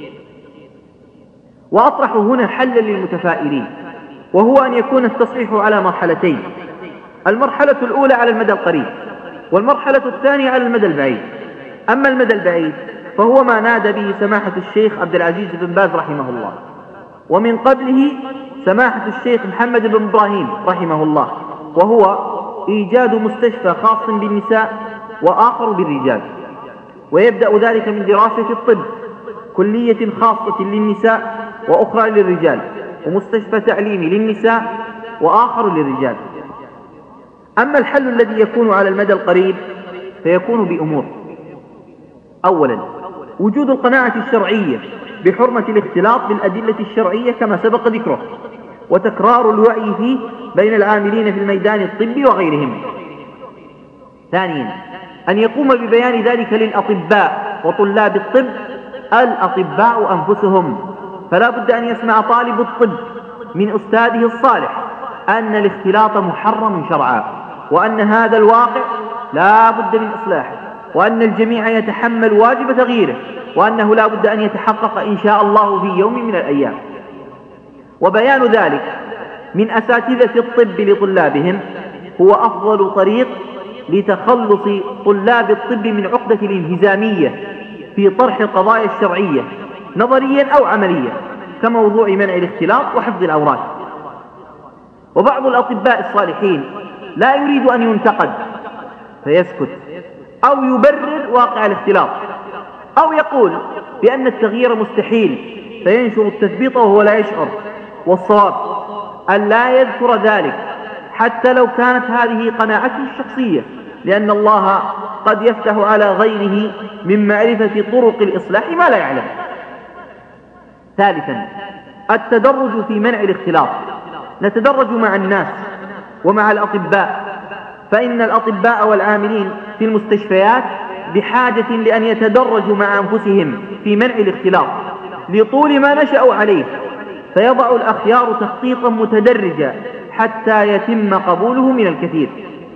وأطرح هنا حلا للمتفائلين، وهو أن يكون التصحيح على مرحلتين: المرحلة الأولى على المدى القريب، والمرحلة الثانية على المدى البعيد. أما المدى البعيد فهو ما نادى به سماحة الشيخ عبد العزيز بن باز رحمه الله، ومن قبله سماحة الشيخ محمد بن إبراهيم رحمه الله، وهو إيجاد مستشفى خاص بالنساء وآخر بالرجال، ويبدأ ذلك من دراسة الطب، كلية خاصة للنساء وأخرى للرجال، ومستشفى تعليمي للنساء وآخر للرجال. أما الحل الذي يكون على المدى القريب فيكون بأمور: أولا، وجود القناعة الشرعية بحرمة الاختلاط بالأدلة الشرعية كما سبق ذكره، وتكرار الوعي فيه بين العاملين في الميدان الطبي وغيرهم. ثانيا، أن يقوم ببيان ذلك للأطباء وطلاب الطب الأطباء أنفسهم، فلا بد أن يسمع طالب الطب من أستاذه الصالح أن الاختلاط محرم شرعا، وأن هذا الواقع لا بد من إصلاحه، وأن الجميع يتحمل واجب تغييره، وأنه لا بد أن يتحقق إن شاء الله في يوم من الأيام. وبيان ذلك من أساتذة الطب لطلابهم هو أفضل طريق لتخلص طلاب الطب من عقدة الانهزامية في طرح القضايا الشرعية نظريا أو عمليا، كموضوع منع الاختلاط وحفظ الأوراق. وبعض الأطباء الصالحين لا يريد أن ينتقد فيسكت، أو يبرر واقع الاختلاط، أو يقول بأن التغيير مستحيل فينشر التثبيط وهو لا يشعر. والصواب أن لا يذكر ذلك حتى لو كانت هذه قناعته الشخصية، لأن الله قد يفتح على غيره من معرفة طرق الإصلاح ما لا يعلم. ثالثا، التدرج في منع الاختلاط. نتدرج مع الناس ومع الأطباء، فإن الأطباء والعاملين في المستشفيات بحاجة لأن يتدرجوا مع أنفسهم في منع الاختلاط لطول ما نشأوا عليه، فيضع الأخيار تخطيطا متدرجا حتى يتم قبوله من الكثير.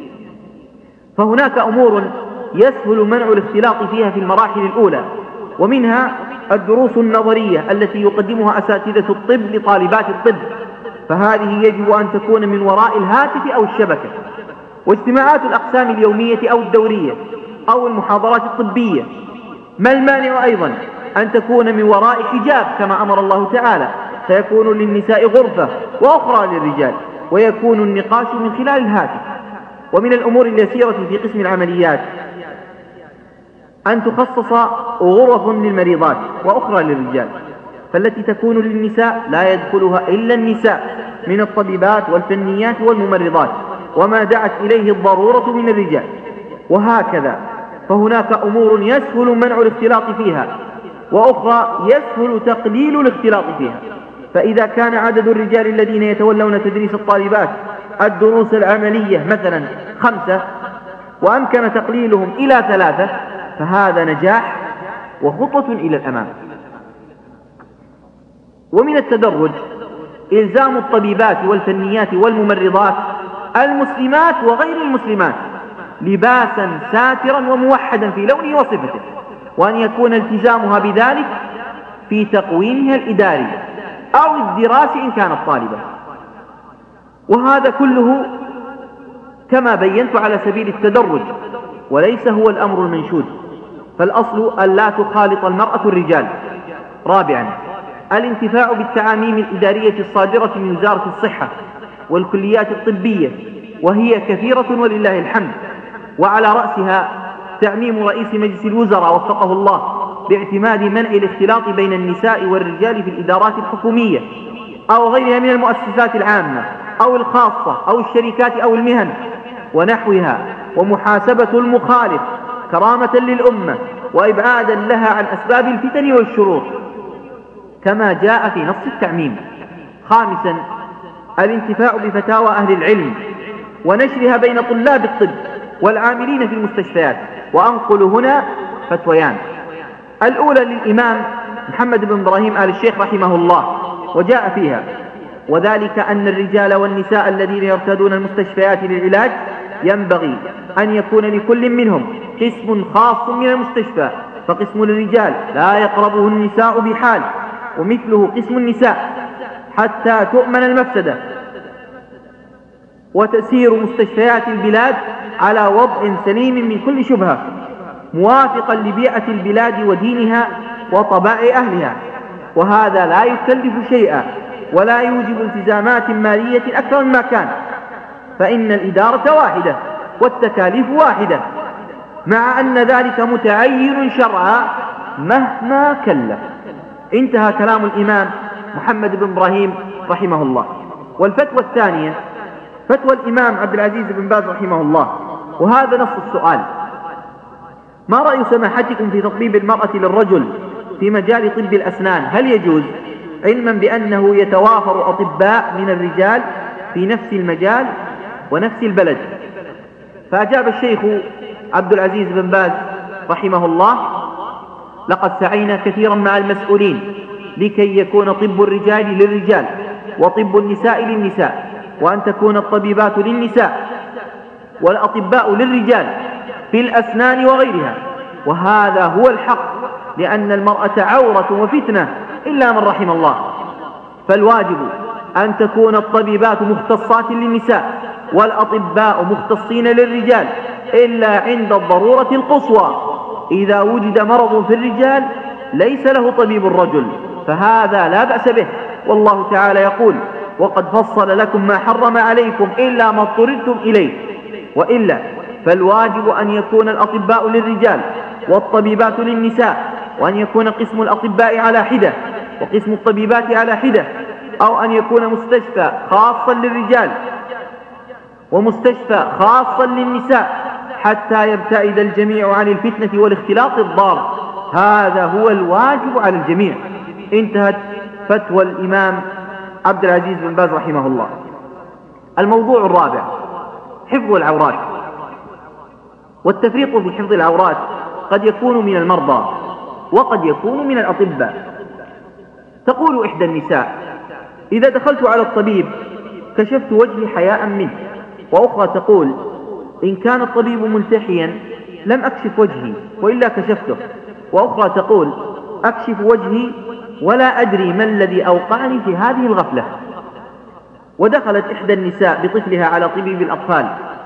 فهناك أمور يسهل منع الاختلاط فيها في المراحل الأولى، ومنها الدروس النظرية التي يقدمها أساتذة الطب لطالبات الطب، فهذه يجب أن تكون من وراء الهاتف أو الشبكة. واجتماعات الأقسام اليومية أو الدورية أو المحاضرات الطبية، ما المانع أيضا أن تكون من وراء حجاب كما أمر الله تعالى، فيكون للنساء غرفة وأخرى للرجال، ويكون النقاش من خلال الهاتف. ومن الأمور اليسيرة في قسم العمليات أن تخصص غرف للمريضات وأخرى للرجال، فالتي تكون للنساء لا يدخلها إلا النساء من الطبيبات والفنيات والممرضات، وما دعت إليه الضرورة من الرجال، وهكذا. فهناك أمور يسهل منع الاختلاط فيها، وأخرى يسهل تقليل الاختلاط فيها. فإذا كان عدد الرجال الذين يتولون تدريس الطالبات الدروس العملية مثلا 5 وأمكن تقليلهم إلى 3، فهذا نجاح وخطوة إلى الأمام. ومن التدرج إلزام الطبيبات والفنيات والممرضات المسلمات وغير المسلمات لباسا ساترا وموحدا في لونه وصفته، وأن يكون التزامها بذلك في تقويمها الإداري أو الدراسي إن كانت طالبة. وهذا كله كما بينت على سبيل التدرج، وليس هو الأمر المنشود، فالأصل أن لا تخالط المرأة الرجال. رابعا، الانتفاع بالتعاميم الإدارية الصادرة من وزارة الصحة والكليات الطبية، وهي كثيرة ولله الحمد، وعلى رأسها تعميم رئيس مجلس الوزراء وفقه الله باعتماد منع الاختلاط بين النساء والرجال في الإدارات الحكومية أو غيرها من المؤسسات العامة أو الخاصة أو الشركات أو المهن ونحوها، ومحاسبة المخالف كرامة للأمة وإبعادا لها عن أسباب الفتن والشرور كما جاء في نص التعميم. خامسا، الانتفاع بفتاوى أهل العلم ونشرها بين طلاب الطب والعاملين في المستشفيات. وأنقل هنا فتويان. الأولى للإمام محمد بن إبراهيم آل الشيخ رحمه الله، وجاء فيها: وذلك أن الرجال والنساء الذين يرتادون المستشفيات للعلاج ينبغي أن يكون لكل منهم قسم خاص من المستشفى، فقسم للرجال لا يقربه النساء بحال، ومثله قسم النساء، حتى تؤمن المفسدة وتسير مستشفيات البلاد على وضع سليم من كل شبهة، موافقا لبيئة البلاد ودينها وطباع أهلها، وهذا لا يكلف شيئا ولا يوجب التزامات مالية أكثر مما كان، فإن الإدارة واحدة والتكاليف واحدة، مع أن ذلك متعين شرعا مهما كلف. انتهى كلام الإمام محمد بن إبراهيم رحمه الله. والفتوى الثانية فتوى الإمام عبد العزيز بن باز رحمه الله، وهذا نص السؤال: ما رأي سماحتكم في تطبيب المرأة للرجل في مجال طب الأسنان؟ هل يجوز؟ علما بأنه يتوافر أطباء من الرجال في نفس المجال ونفس البلد. فأجاب الشيخ عبد العزيز بن باز رحمه الله: لقد سعينا كثيرا مع المسؤولين لكي يكون طب الرجال للرجال وطب النساء للنساء، وأن تكون الطبيبات للنساء والأطباء للرجال في الأسنان وغيرها، وهذا هو الحق، لأن المرأة عورة وفتنة إلا من رحم الله. فالواجب أن تكون الطبيبات مختصات للنساء والأطباء مختصين للرجال، إلا عند الضرورة القصوى، إذا وجد مرض في الرجال ليس له طبيب الرجل، فهذا لا بأس به. والله تعالى يقول: وقد فصل لكم ما حرم عليكم إلا ما اضطررتم إليه. وإلا فالواجب أن يكون الأطباء للرجال والطبيبات للنساء، وأن يكون قسم الأطباء على حدة وقسم الطبيبات على حدة، أو أن يكون مستشفى خاصا للرجال ومستشفى خاصا للنساء، حتى يبتعد الجميع عن الفتنة والاختلاط الضار. هذا هو الواجب على الجميع. انتهت فتوى الإمام عبد العزيز بن باز رحمه الله. الموضوع الرابع: حفظ العورات. والتفريط في حفظ العورات قد يكون من المرضى وقد يكون من الأطباء. تقول إحدى النساء: إذا دخلت على الطبيب كشفت وجهي حياء منه. وأخرى تقول: إن كان الطبيب ملتحيا لم أكشف وجهي وإلا كشفته. وأخرى تقول: أكشف وجهي ولا أدري ما الذي أوقعني في هذه الغفلة. ودخلت إحدى النساء بطفلها على طبيب الأطفال،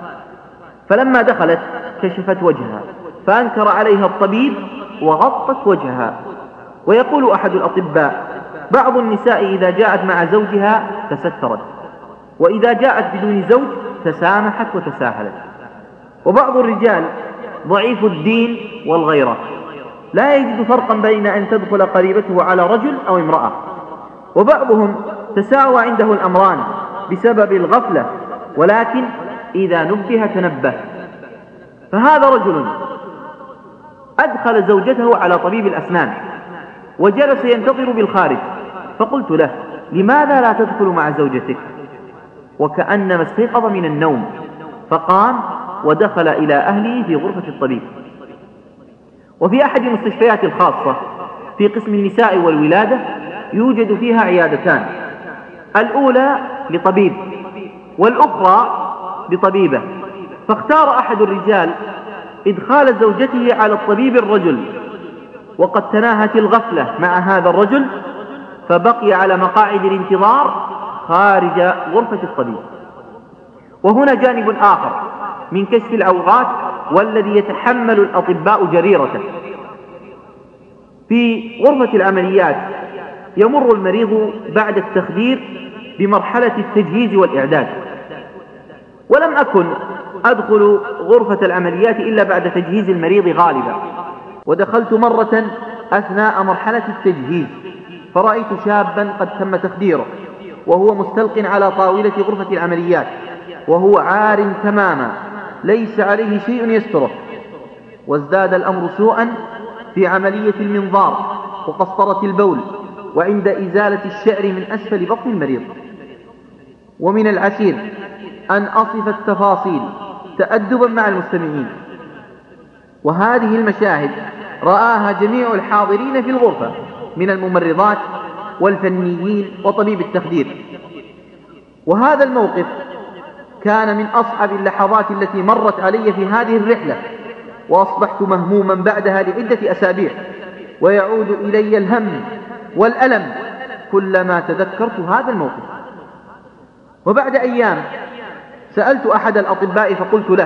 فلما دخلت كشفت وجهها، فأنكر عليها الطبيب وغطت وجهها. ويقول أحد الأطباء: بعض النساء إذا جاءت مع زوجها تسترت، وإذا جاءت بدون زوج تسامحت وتساهلت. وبعض الرجال ضعيف الدين والغيرة، لا يجد فرقا بين أن تدخل قريبته على رجل أو امرأة. وبعضهم تساوى عنده الأمران بسبب الغفلة، ولكن إذا نبه تنبه. فهذا رجل أدخل زوجته على طبيب الأسنان وجلس ينتظر بالخارج، فقلت له: لماذا لا تدخل مع زوجتك؟ وكأنما استيقظ من النوم، فقام ودخل إلى أهله في غرفة الطبيب. وفي أحد المستشفيات الخاصة في قسم النساء والولادة يوجد فيها عيادتان، الأولى لطبيب والأخرى لطبيبة. فاختار أحد الرجال إدخال زوجته على الطبيب الرجل، وقد تناهت الغفلة مع هذا الرجل، فبقي على مقاعد الانتظار خارج غرفة الطبيب. وهنا جانب آخر من كشف العورات والذي يتحمل الأطباء جريرته، في غرفة العمليات يمر المريض بعد التخدير بمرحلة التجهيز والإعداد، ولم أكن أدخل غرفة العمليات إلا بعد تجهيز المريض غالبا، ودخلت مرة أثناء مرحلة التجهيز فرأيت شابا قد تم تخديره وهو مستلق على طاولة غرفة العمليات وهو عار تماما ليس عليه شيء يستره. وازداد الأمر سوءا في عملية المنظار وقسطرة البول وعند إزالة الشعر من أسفل بطن المريض. ومن العسير أن أصف التفاصيل تأدبا مع المستمعين، وهذه المشاهد رآها جميع الحاضرين في الغرفة من الممرضات والفنيين وطبيب التخدير. وهذا الموقف كان من أصعب اللحظات التي مرت علي في هذه الرحلة، وأصبحت مهموما بعدها لعدة أسابيع، ويعود إلي الهم والألم كلما تذكرت هذا الموقف. وبعد أيام سألت أحد الأطباء فقلت له: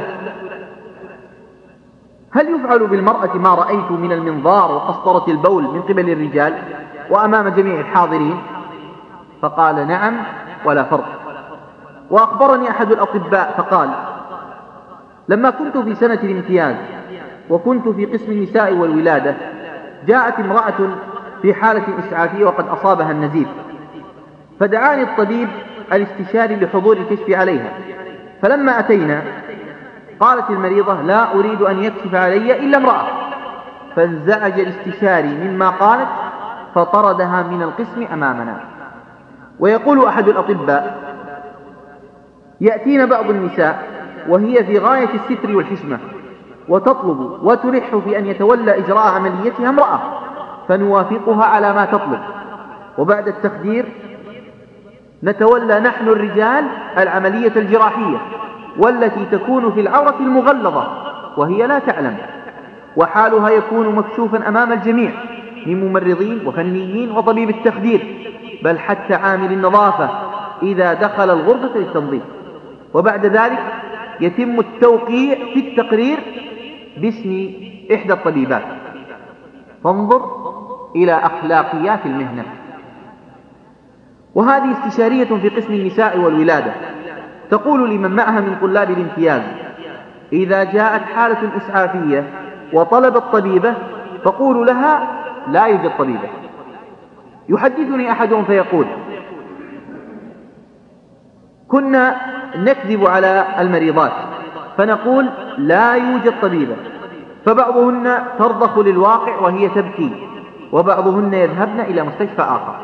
هل يفعل بالمرأة ما رأيت من المنظار وقسطرة البول من قبل الرجال وأمام جميع الحاضرين؟ فقال: نعم ولا فرق. وأخبرني أحد الأطباء فقال: لما كنت في سنة الامتياز وكنت في قسم النساء والولادة، جاءت امرأة في حالة إسعافية وقد أصابها النزيف، فدعاني الطبيب الاستشاري لحضور الكشف عليها. فلما أتينا قالت المريضة: لا أريد أن يكشف علي إلا امرأة. فانزعج الاستشاري مما قالت فطردها من القسم أمامنا. ويقول أحد الأطباء: يأتينا بعض النساء وهي في غاية الستر والحشمة وتطلب وتلح في أن يتولى إجراء عمليتها امرأة، فنوافقها على ما تطلب، وبعد التخدير نتولى نحن الرجال العملية الجراحية والتي تكون في العورة المغلظة وهي لا تعلم، وحالها يكون مكشوفا أمام الجميع من ممرضين وفنيين وطبيب التخدير، بل حتى عامل النظافة إذا دخل الغرفة للتنظيف. وبعد ذلك يتم التوقيع في التقرير باسم إحدى الطبيبات. فانظر إلى أخلاقيات المهنة. وهذه استشارية في قسم النساء والولادة تقول لمن معها من طلاب الامتياز: إذا جاءت حالة إسعافية وطلبت طبيبة فقولوا لها: لا يوجد طبيبة. يحدثني أحدهم فيقول: كنا نكذب على المريضات فنقول: لا يوجد طبيبة، فبعضهن ترضخ للواقع وهي تبكي، وبعضهن يذهبن إلى مستشفى آخر.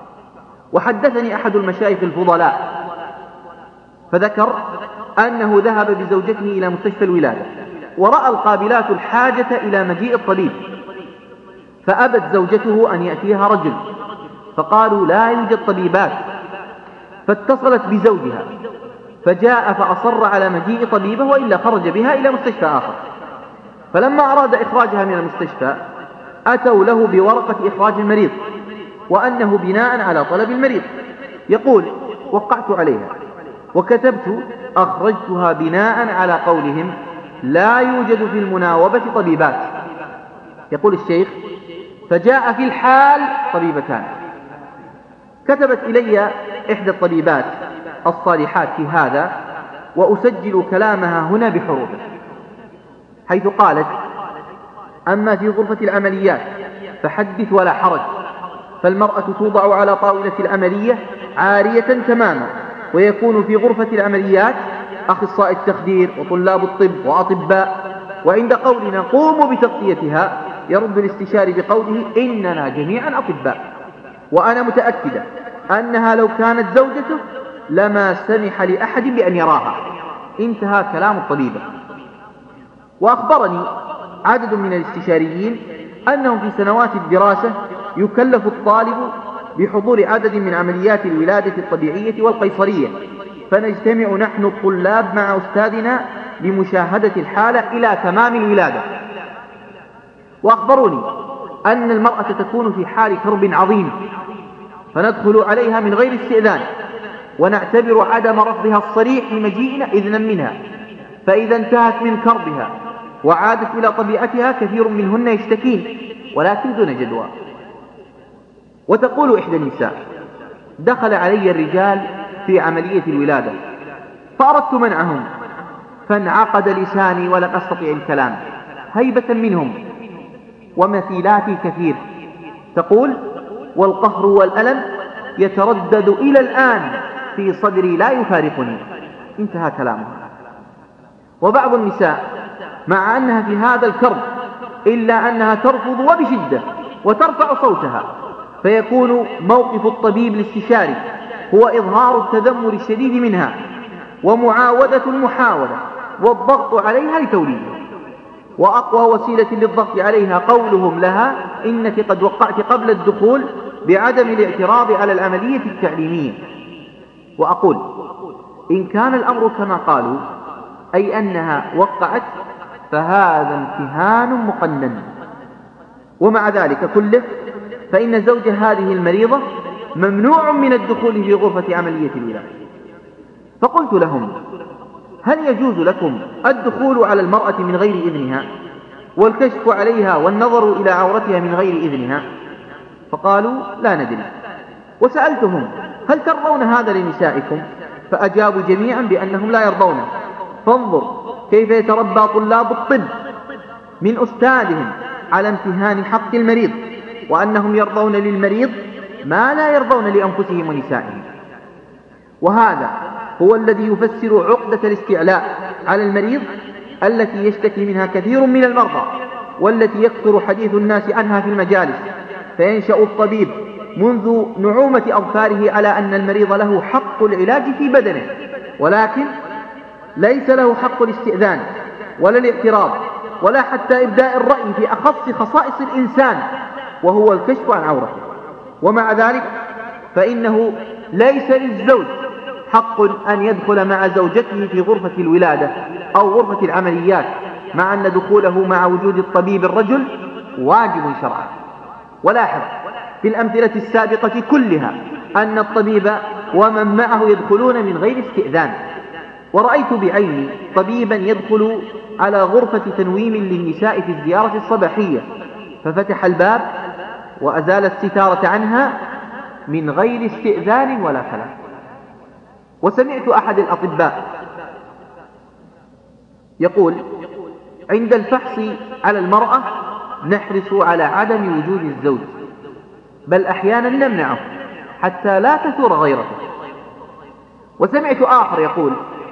وحدثني أحد المشايخ الفضلاء فذكر أنه ذهب بزوجته إلى مستشفى الولادة ورأى القابلات الحاجة إلى مجيء الطبيب، فأبت زوجته أن يأتيها رجل، فقالوا: لا يوجد طبيبات. فاتصلت بزوجها فجاء فأصر على مجيء طبيبة، وإلا خرج بها إلى مستشفى آخر. فلما أراد إخراجها من المستشفى أتوا له بورقة إخراج المريض وأنه بناء على طلب المريض. يقول: وقعت عليها وكتبت: أخرجتها بناء على قولهم لا يوجد في المناوبة طبيبات. يقول الشيخ: فجاء في الحال طبيبتان. كتبت إلي إحدى الطبيبات الصالحات في هذا، وأسجل كلامها هنا بحروفه، حيث قالت: أما في غرفة العمليات فحدث ولا حرج، فالمرأة توضع على طاولة العملية عارية تماما، ويكون في غرفة العمليات أخصائي التخدير وطلاب الطب وأطباء، وعند قولنا قوموا بتغطيتها يرد الاستشاري بقوله: إننا جميعا أطباء، وأنا متأكدة أنها لو كانت زوجته لما سمح لأحد بأن يراها. انتهى كلام الطبيبة. وأخبرني عدد من الاستشاريين أنهم في سنوات الدراسة يكلف الطالب بحضور عدد من عمليات الولادة الطبيعية والقيصرية، فنجتمع نحن الطلاب مع أستاذنا لمشاهدة الحالة إلى تمام الولادة. وأخبروني أن المرأة تكون في حال كرب عظيم، فندخل عليها من غير استئذان، ونعتبر عدم رفضها الصريح لمجيئنا إذنا منها، فإذا انتهت من كربها وعادت إلى طبيعتها كثير منهن يشتكين ولكن دون جدوى. وتقول إحدى النساء: دخل علي الرجال في عملية الولادة فأردت منعهم فانعقد لساني ولم أستطع الكلام هيبة منهم، ومثيلاتي كثير. تقول: والقهر والألم يتردد إلى الآن في صدري لا يفارقني. انتهى كلامها. وبعض النساء مع أنها في هذا الكرب إلا أنها ترفض وبشدة وترفع صوتها، فيكون موقف الطبيب الاستشاري هو إظهار التذمر الشديد منها ومعاودة المحاولة والضغط عليها لتوليدها. وأقوى وسيلة للضغط عليها قولهم لها: إنك قد وقعت قبل الدخول بعدم الاعتراض على العملية التعليمية. وأقول: إن كان الأمر كما قالوا، أي أنها وقعت، فهذا امتهان مقنن. ومع ذلك كله فإن زوج هذه المريضة ممنوع من الدخول في غرفة عملية الولادة. فقلت لهم: هل يجوز لكم الدخول على المرأة من غير إذنها والكشف عليها والنظر إلى عورتها من غير إذنها؟ فقالوا: لا ندري. وسألتهم: هل ترضون هذا لنسائكم؟ فأجابوا جميعا بأنهم لا يرضونه. فانظر كيف يتربى طلاب الطب من أستاذهم على امتهان حق المريض، وأنهم يرضون للمريض ما لا يرضون لأنفسهم ونسائهم. وهذا هو الذي يفسر عقدة الاستعلاء على المريض التي يشتكي منها كثير من المرضى، والتي يكثر حديث الناس عنها في المجالس. فينشأ الطبيب منذ نعومة أظفاره على أن المريض له حق العلاج في بدنه، ولكن ليس له حق الاستئذان ولا الاعتراض ولا حتى إبداء الرأي في أخص خصائص الإنسان، وهو الكشف عن عورته. ومع ذلك فإنه ليس للزوج حق أن يدخل مع زوجته في غرفة الولادة أو غرفة العمليات، مع أن دخوله مع وجود الطبيب الرجل واجب شرعا. ولاحظ في الأمثلة السابقة كلها أن الطبيب ومن معه يدخلون من غير استئذان. ورأيت بعيني طبيبا يدخل على غرفة تنويم للنساء في الزيارة الصباحية، ففتح الباب وأزال الستارة عنها من غير استئذان ولا كلام. وسمعت أحد الأطباء يقول: عند الفحص على المرأة نحرص على عدم وجود الزوج، بل أحيانا نمنعه حتى لا تثور غيرته. وسمعت آخر يقول: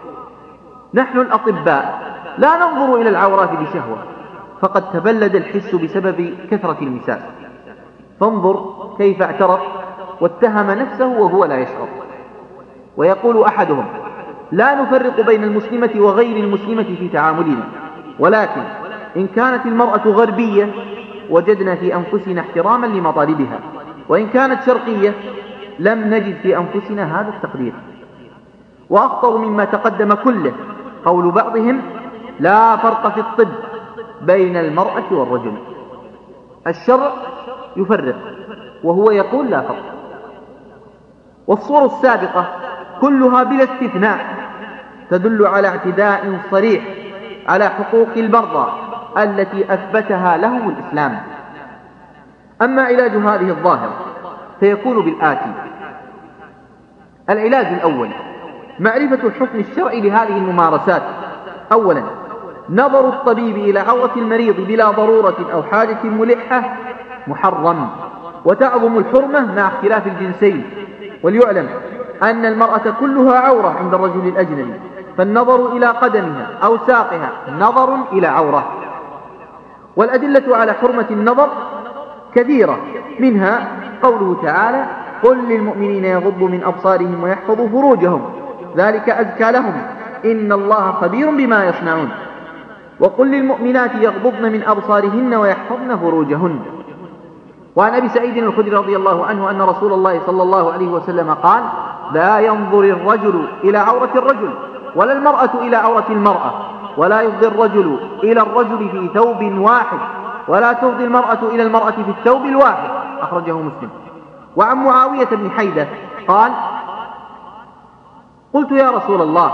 نحن الأطباء لا ننظر إلى العورات بشهوة، فقد تبلد الحس بسبب كثرة المساس. فانظر كيف اعترف واتهم نفسه وهو لا يشعر. ويقول أحدهم: لا نفرق بين المسلمة وغير المسلمة في تعاملنا، ولكن إن كانت المرأة غربية وجدنا في أنفسنا احتراما لمطالبها، وإن كانت شرقية لم نجد في أنفسنا هذا التقدير. وأخطر مما تقدم كله قول بعضهم: لا فرق في الطب بين المرأة والرجل. الشرع يفرق وهو يقول لا فرق. والصور السابقة كلها بلا استثناء تدل على اعتداء صريح على حقوق المرضى التي أثبتها لهم الإسلام. أما علاج هذه الظاهرة فيكون بالآتي: العلاج الأول معرفة الحكم الشرعي لهذه الممارسات. أولا، نظر الطبيب إلى عورة المريض بلا ضرورة أو حاجة ملحة محرم، وتعظم الحرمة مع اختلاف الجنسين. وليعلم أن المرأة كلها عورة عند الرجل الأجنبي، فالنظر إلى قدمها أو ساقها نظر إلى عورة. والأدلة على حرمة النظر كثيرة، منها قوله تعالى: قل للمؤمنين يغضوا من أبصارهم ويحفظوا فروجهم ذلك أزكى لهم إن الله خبير بما يصنعون. وقل للمؤمنات يغضضن من أبصارهن ويحفظن فروجهن. وعن أبي سعيد الخدري رضي الله عنه أن رسول الله صلى الله عليه وسلم قال: لا ينظر الرجل إلى عورة الرجل ولا المرأة إلى عورة المرأة، ولا يفضي الرجل إلى الرجل في ثوب واحد، ولا تفضي المرأة إلى المرأة في الثوب الواحد. أخرجه مسلم. وعن معاوية بن حيدة قال: قلت يا رسول الله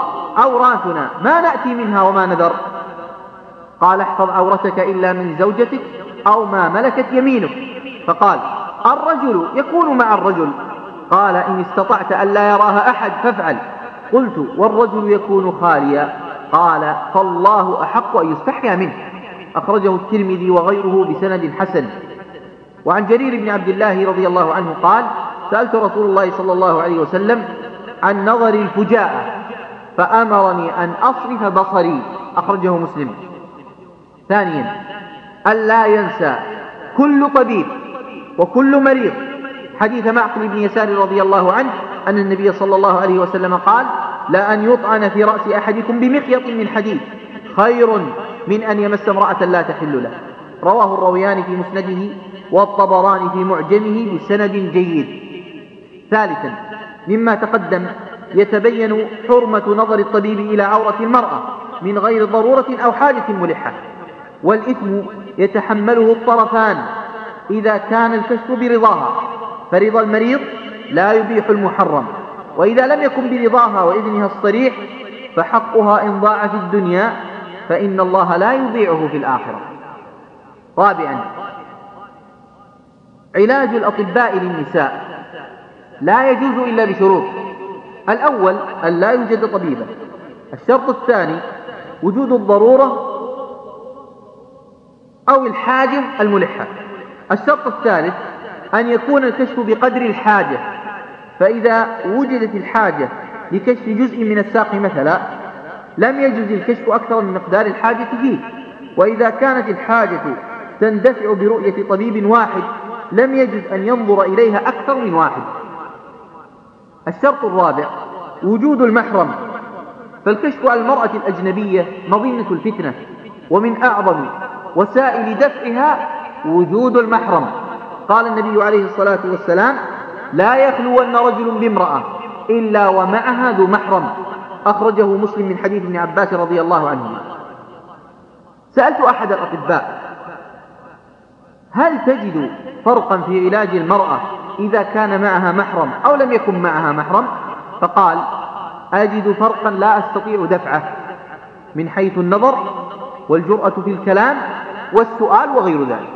عوراتنا ما نأتي منها وما نذر؟ قال: احفظ عورتك إلا من زوجتك أو ما ملكت يمينك. فقال: الرجل يكون مع الرجل. قال: إن استطعت أن لا يراها أحد فافعل. قلت: والرجل يكون خاليا. قال: فالله أحق أن يستحيا منه. أخرجه الترمذي وغيره بسند حسن. وعن جرير بن عبد الله رضي الله عنه قال: سألت رسول الله صلى الله عليه وسلم عن نظر الفجاءة فأمرني أن أصرف بصري. أخرجه مسلم. ثانيا، ألا ينسى كل طبيب وكل مريض حديث معقل بن يسار رضي الله عنه أن النبي صلى الله عليه وسلم قال: لا أن يطعن في رأس أحدكم بمخيط من حديد خير من أن يمس امرأة لا تحل له. رواه الرويان في مسنده والطبراني في معجمه بسند جيد. ثالثا، مما تقدم يتبين حرمة نظر الطبيب إلى عورة المرأة من غير ضرورة أو حاجة ملحة، والإثم يتحمله الطرفان إذا كان الكشف برضاها، فرضا المريض لا يبيح المحرم، وإذا لم يكن برضاها وإذنها الصريح فحقها إن ضاع في الدنيا فإن الله لا يضيعه في الآخرة. رابعا، علاج الأطباء للنساء لا يجوز إلا بشروط: الأول أن لا يوجد طبيبا. الشرط الثاني وجود الضرورة أو الحاجة الملحة. الشرط الثالث أن يكون الكشف بقدر الحاجة، فإذا وجدت الحاجة لكشف جزء من الساق مثلا لم يجوز الكشف أكثر من مقدار الحاجة فيه، وإذا كانت الحاجة تندفع برؤية طبيب واحد لم يجوز أن ينظر إليها أكثر من واحد. الشرط الرابع وجود المحرم، فالكشف على المرأة الأجنبية مظنة الفتنة، ومن أعظم وسائل دفعها وجود المحرم. قال النبي عليه الصلاة والسلام: لا يخلون رجل بامرأة إلا ومعها ذو محرم. أخرجه مسلم من حديث ابن عباس رضي الله عنه. سألت أحد الأطباء: هل تجد فرقا في علاج المرأة إذا كان معها محرم أو لم يكن معها محرم؟ فقال: أجد فرقا لا أستطيع دفعه من حيث النظر والجرأة في الكلام والسؤال وغير ذلك.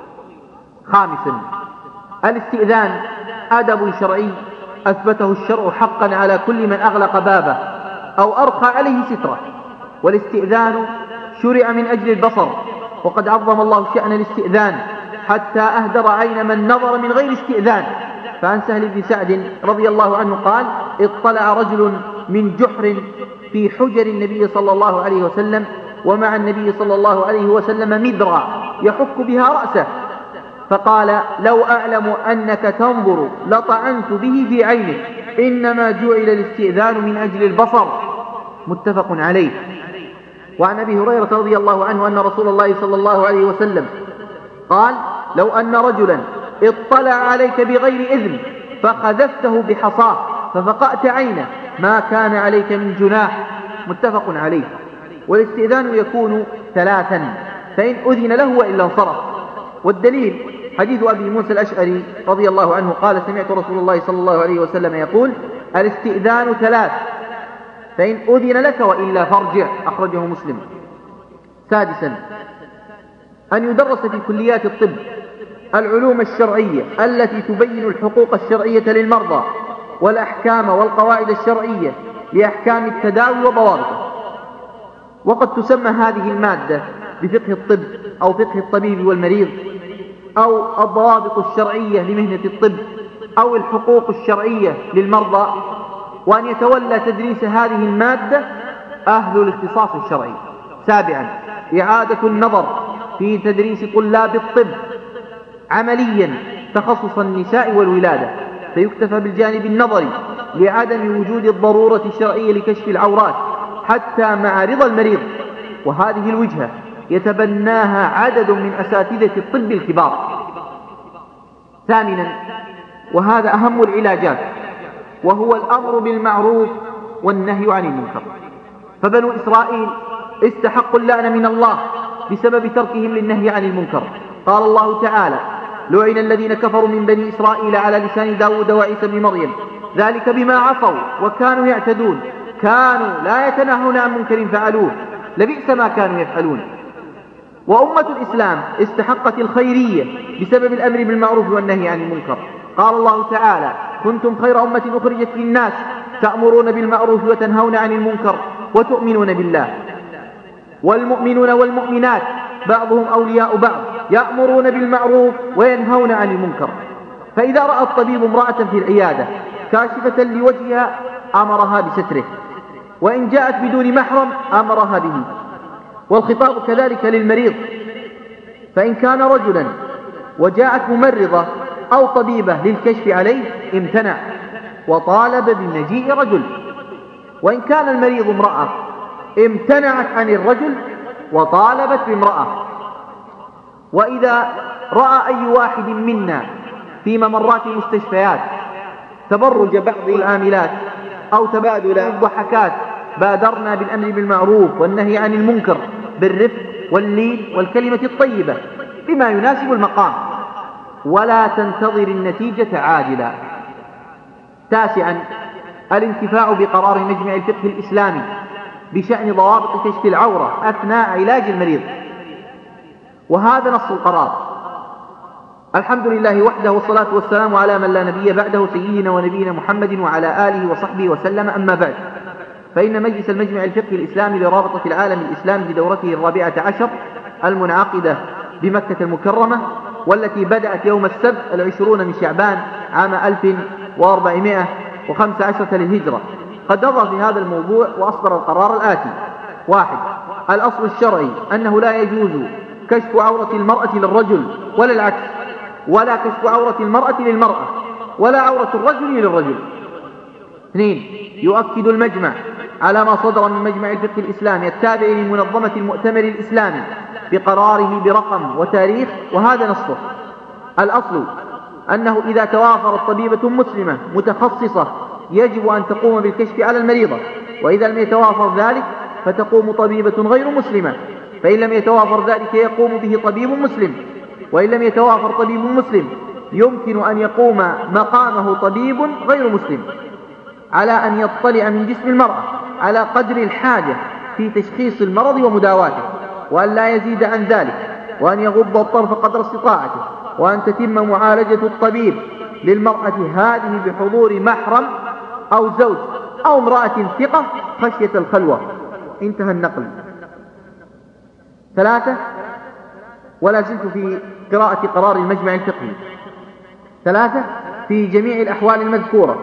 خامسا، الاستئذان أدب شرعي أثبته الشرع حقا على كل من أغلق بابه أو أرخى عليه ستره، والاستئذان شرع من أجل البصر، وقد عظم الله شأن الاستئذان حتى أهدر عين من نظر من غير استئذان. فعن سهل بن سعد رضي الله عنه قال: اطلع رجل من جحر في حجر النبي صلى الله عليه وسلم ومع النبي صلى الله عليه وسلم مدرا يحك بها رأسه، فقال: لو أعلم أنك تنظر لطعنت به في عينك، إنما جعل الاستئذان من أجل البصر. متفق عليه. وعن أبي هريرة رضي الله عنه أن رسول الله صلى الله عليه وسلم قال: لو أن رجلا اطلع عليك بغير إذن فخذفته بحصاه ففقأت عينه ما كان عليك من جناح. متفق عليه. والاستئذان يكون ثلاثا، فإن أذن له وإلا انصرف. والدليل حديث أبي موسى الأشعري رضي الله عنه قال: سمعت رسول الله صلى الله عليه وسلم يقول: الاستئذان ثلاث، فإن أذن لك وإلا فارجع. أخرجه مسلم. سادسا، أن يدرس في كليات الطب العلوم الشرعية التي تبين الحقوق الشرعية للمرضى والأحكام والقواعد الشرعية لأحكام التداوي وضوابطه. وقد تسمى هذه المادة بفقه الطب أو فقه الطبيب والمريض، أو الضوابط الشرعية لمهنة الطب، أو الحقوق الشرعية للمرضى. وأن يتولى تدريس هذه المادة أهل الاختصاص الشرعي. سابعا، إعادة النظر في تدريس طلاب الطب عمليا تخصص النساء والولادة، فيكتفى بالجانب النظري لعدم وجود الضرورة الشرعية لكشف العورات حتى مع رضا المريض، وهذه الوجهة يتبناها عدد من أساتذة الطب الكبار. ثامنا، وهذا أهم العلاجات، وهو الأمر بالمعروف والنهي عن المنكر. فبنو إسرائيل استحقوا اللعنة من الله بسبب تركهم للنهي عن المنكر. قال الله تعالى: لعن الذين كفروا من بني إسرائيل على لسان داود وعيسى بن مريم ذلك بما عصوا وكانوا يعتدون كانوا لا يتناهون عن منكر فعلوه لبئس ما كانوا يفعلون. وأمة الإسلام استحقت الخيرية بسبب الأمر بالمعروف والنهي عن المنكر. قال الله تعالى: كنتم خير أمة أخرجت للناس تأمرون بالمعروف وتنهون عن المنكر وتؤمنون بالله. والمؤمنون والمؤمنات بعضهم أولياء بعض يأمرون بالمعروف وينهون عن المنكر. فإذا رأى الطبيب امرأة في العيادة كاشفة لوجهها أمرها بستره، وإن جاءت بدون محرم أمرها به. والخطاب كذلك للمريض، فإن كان رجلا وجاءت ممرضة أو طبيبة للكشف عليه امتنع وطالب بمجيء رجل، وإن كان المريض امرأة امتنعت عن الرجل وطالبت بامرأة. وإذا رأى أي واحد منا في ممرات المستشفيات تبرج بعض العاملات أو تبادل الضحكات بادرنا بالأمر بالمعروف والنهي عن المنكر بالرفق واللين والكلمة الطيبة بما يناسب المقام، ولا تنتظر النتيجة عاجلا. 9. الانتفاع بقرار مجمع الفقه الإسلامي بشأن ضوابط كشف العورة أثناء علاج المريض. وهذا نص القرار: الحمد لله وحده والصلاة والسلام على من لا نبي بعده سيدنا ونبينا محمد وعلى آله وصحبه وسلم. أما بعد، فإن مجلس المجمع الفقهي الإسلامي لرابطة العالم الإسلامي بدورته 14 المنعقدة بمكة المكرمة، والتي بدأت يوم السبت 20 من شعبان عام 1415 للهجرة، قد نظر في هذا الموضوع وأصدر القرار الآتي: 1. الأصل الشرعي أنه لا يجوز كشف عورة المرأة للرجل ولا العكس، ولا كشف عورة المرأة للمرأة، ولا عورة الرجل للرجل. 2. يؤكد المجمع على ما صدر من مجمع الفقه الإسلامي التابع لمنظمة المؤتمر الإسلامي بقراره برقم وتاريخ، وهذا نصه: الأصل أنه إذا توافرت طبيبة مسلمة متخصصة يجب أن تقوم بالكشف على المريضة، وإذا لم يتوافر ذلك فتقوم طبيبة غير مسلمة، فإن لم يتوافر ذلك يقوم به طبيب مسلم، وإن لم يتوافر طبيب مسلم يمكن أن يقوم مقامه طبيب غير مسلم، على أن يطلع من جسم المرأة على قدر الحاجة في تشخيص المرض ومداواته، وأن لا يزيد عن ذلك، وأن يغض الطرف قدر استطاعته، وأن تتم معالجة الطبيب للمرأة هذه بحضور محرم أو زوج أو امرأة ثقة خشية الخلوة. انتهى النقل. 3. ولا زلت في قراءة قرار المجمع الفقهي. 3. في جميع الأحوال المذكورة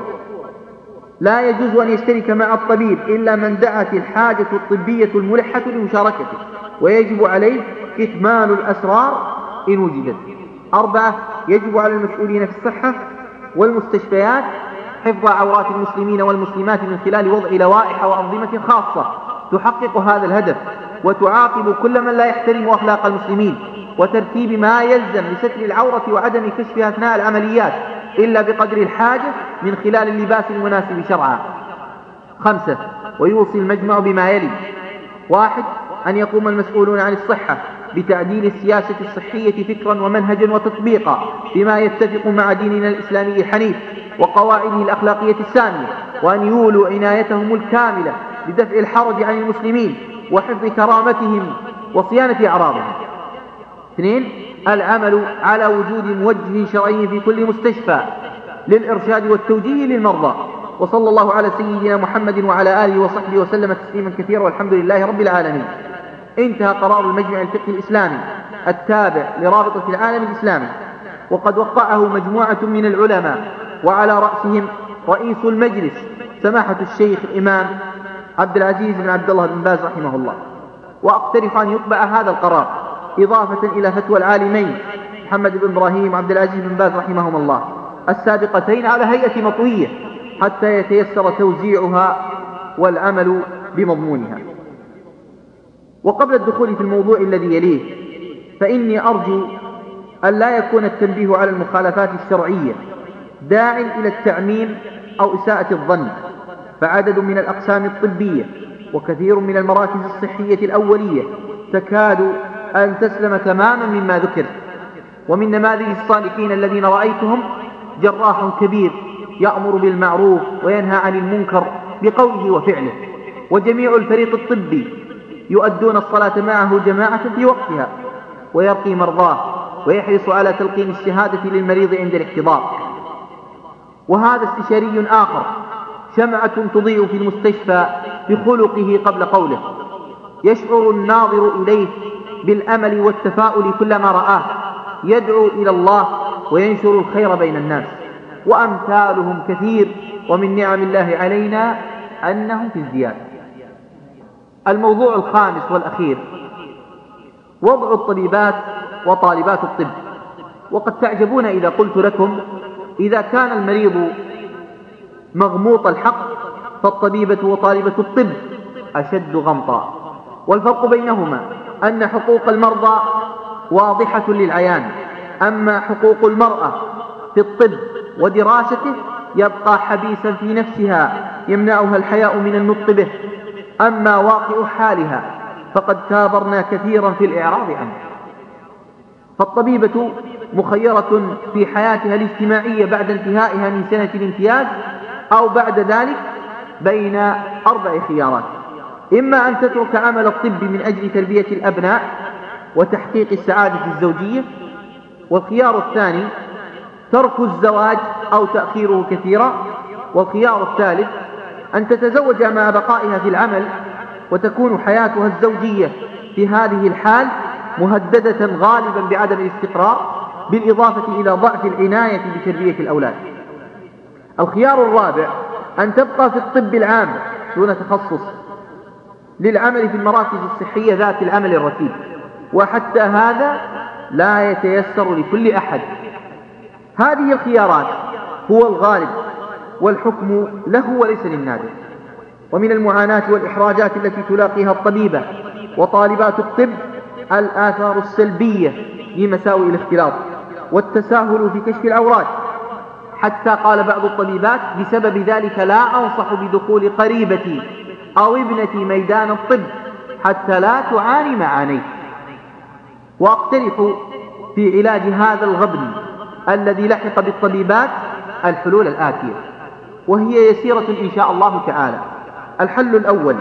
لا يجوز أن يشترك مع الطبيب إلا من دعت الحاجة الطبية الملحة لمشاركته، ويجب عليه كتمان الأسرار إن وجدت. 4. يجب على المسؤولين في الصحة والمستشفيات حفظ عورات المسلمين والمسلمات من خلال وضع لوائح وأنظمة خاصة تحقق هذا الهدف، وتعاقب كل من لا يحترم أخلاق المسلمين، وترتيب ما يلزم لستر العورة وعدم كشفها أثناء العمليات إلا بقدر الحاجة من خلال اللباس المناسب شرعا. 5. ويوصي المجمع بما يلي: 1. أن يقوم المسؤولون عن الصحة بتعديل السياسة الصحية فكرا ومنهجا وتطبيقا بما يتفق مع ديننا الإسلامي الحنيف وقواعده الأخلاقية السامية، وأن يولوا عنايتهم الكاملة بدفع الحرج عن المسلمين وحفظ كرامتهم وصيانة أعراضهم. 2. العمل على وجود موجه شرعي في كل مستشفى للإرشاد والتوجيه للمرضى. وصلى الله على سيدنا محمد وعلى آله وصحبه وسلم تسليما كثيرا، والحمد لله رب العالمين. انتهى قرار المجمع الفقهي الإسلامي التابع لرابطة العالم الإسلامي، وقد وقعه مجموعة من العلماء، وعلى رأسهم رئيس المجلس سماحة الشيخ الإمام عبد العزيز بن عبد الله بن باز رحمه الله. وأقترح أن يطبع هذا القرار إضافة إلى فتوى العالمين محمد بن إبراهيم وعبد العزيز بن باز رحمهم الله السابقتين على هيئة مطوية حتى يتيسر توزيعها والعمل بمضمونها. وقبل الدخول في الموضوع الذي يليه، فإني أرجو أن لا يكون التنبيه على المخالفات الشرعية داع إلى التعميم أو إساءة الظن، فعدد من الأقسام الطبية وكثير من المراكز الصحية الأولية تكاد أن تسلم تماما مما ذكر. ومن نماذج الصالحين الذين رأيتهم جراح كبير يأمر بالمعروف وينهى عن المنكر بقوله وفعله، وجميع الفريق الطبي يؤدون الصلاة معه جماعة في وقتها، ويرقي مرضاه ويحرص على تلقين الشهادة للمريض عند الاحتضار. وهذا استشاري آخر شمعة تضيء في المستشفى بخلقه قبل قوله، يشعر الناظر إليه بالأمل والتفاؤل كلما رآه، يدعو إلى الله وينشر الخير بين الناس. وأمثالهم كثير، ومن نعم الله علينا أنهم في ازدياد. الموضوع الخامس والأخير وضع الطبيبات وطالبات الطب. وقد تعجبون إذا قلت لكم إذا كان المريض مغموط الحق فالطبيبة وطالبة الطب أشد غمطا. والفرق بينهما أن حقوق المرضى واضحة للعيان، أما حقوق المرأة في الطب ودراسته يبقى حبيسا في نفسها يمنعها الحياء من النطق به. أما واقع حالها فقد كابرنا كثيرا في الإعراض عنه. فالطبيبة مخيرة في حياتها الاجتماعية بعد انتهائها من سنة الامتياز أو بعد ذلك بين 4 خيارات: إما أن تترك عمل الطب من أجل تربية الأبناء وتحقيق السعادة الزوجية، والخيار الثاني ترك الزواج أو تأخيره كثيرا، والخيار الثالث أن تتزوج مع بقائها في العمل وتكون حياتها الزوجية في هذه الحال مهددة غالبا بعدم الاستقرار، بالإضافة إلى ضعف العناية بتربية الأولاد. الخيار الرابع أن تبقى في الطب العام دون تخصص للعمل في المراكز الصحية ذات العمل الرتيب، وحتى هذا لا يتيسر لكل أحد. هذه الخيارات هو الغالب والحكم له وليس للنادر. ومن المعاناة والإحراجات التي تلاقيها الطبيبة وطالبات الطب الآثار السلبية لمساوئ الاختلاط والتساهل في كشف العورات، حتى قال بعض الطبيبات بسبب ذلك لا أنصح بدخول قريبتي أو ابنتي ميدان الطب حتى لا تعاني معاني. وأقترح في علاج هذا الغبن الذي لحق بالطبيبات الحلول الآتية، وهي يسيرة إن شاء الله تعالى. الحل الأول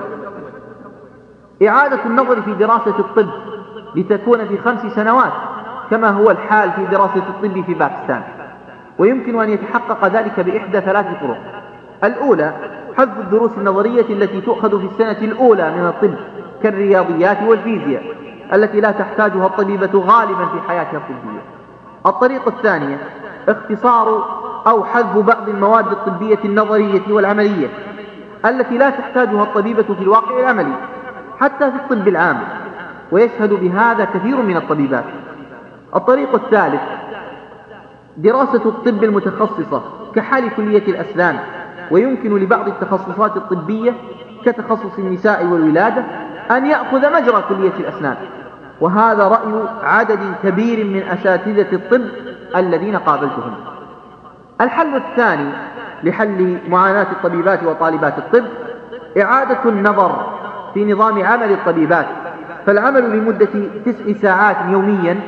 إعادة النظر في دراسة الطب لتكون في 5 سنوات كما هو الحال في دراسة الطب في باكستان، ويمكن أن يتحقق ذلك بإحدى 3 طرق. الأولى حذف الدروس النظرية التي تؤخذ في السنة الأولى من الطب كالرياضيات والفيزياء التي لا تحتاجها الطبيبة غالبا في حياتها الطبية. الطريقة الثانية اختصار أو حذف بعض المواد الطبية النظرية والعملية التي لا تحتاجها الطبيبة في الواقع العملي حتى في الطب العام، ويشهد بهذا كثير من الطبيبات. الطريق الثالث دراسة الطب المتخصصة كحال كلية الأسنان، ويمكن لبعض التخصصات الطبية كتخصص النساء والولادة أن يأخذ مجرى كلية الأسنان، وهذا رأي عدد كبير من أساتذة الطب الذين قابلتهم. الحل الثاني لحل معاناة الطبيبات وطالبات الطب إعادة النظر في نظام عمل الطبيبات، فالعمل لمدة 9 ساعات يوميا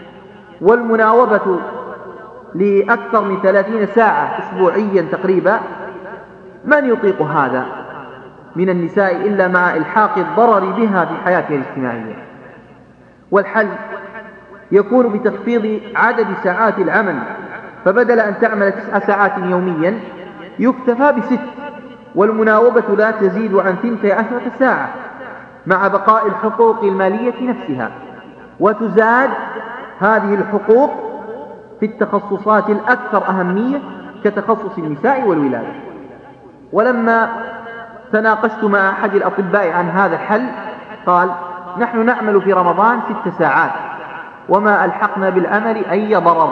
والمناوبة لأكثر من 30 ساعة أسبوعيا تقريبا. من يطيق هذا من النساء إلا مع إلحاق الضرر بها في حياتها الاجتماعية؟ والحل يكون بتخفيض عدد ساعات العمل، فبدل أن تعمل 9 ساعات يوميا يكتفى ب6، والمناوبة لا تزيد عن 12 ساعة مع بقاء الحقوق المالية نفسها، وتزاد هذه الحقوق في التخصصات الأكثر أهمية كتخصص النساء والولادة. ولما تناقشت مع أحد الأطباء عن هذا الحل قال: نحن نعمل في رمضان 6 ساعات وما ألحقنا بالعمل أي ضرر.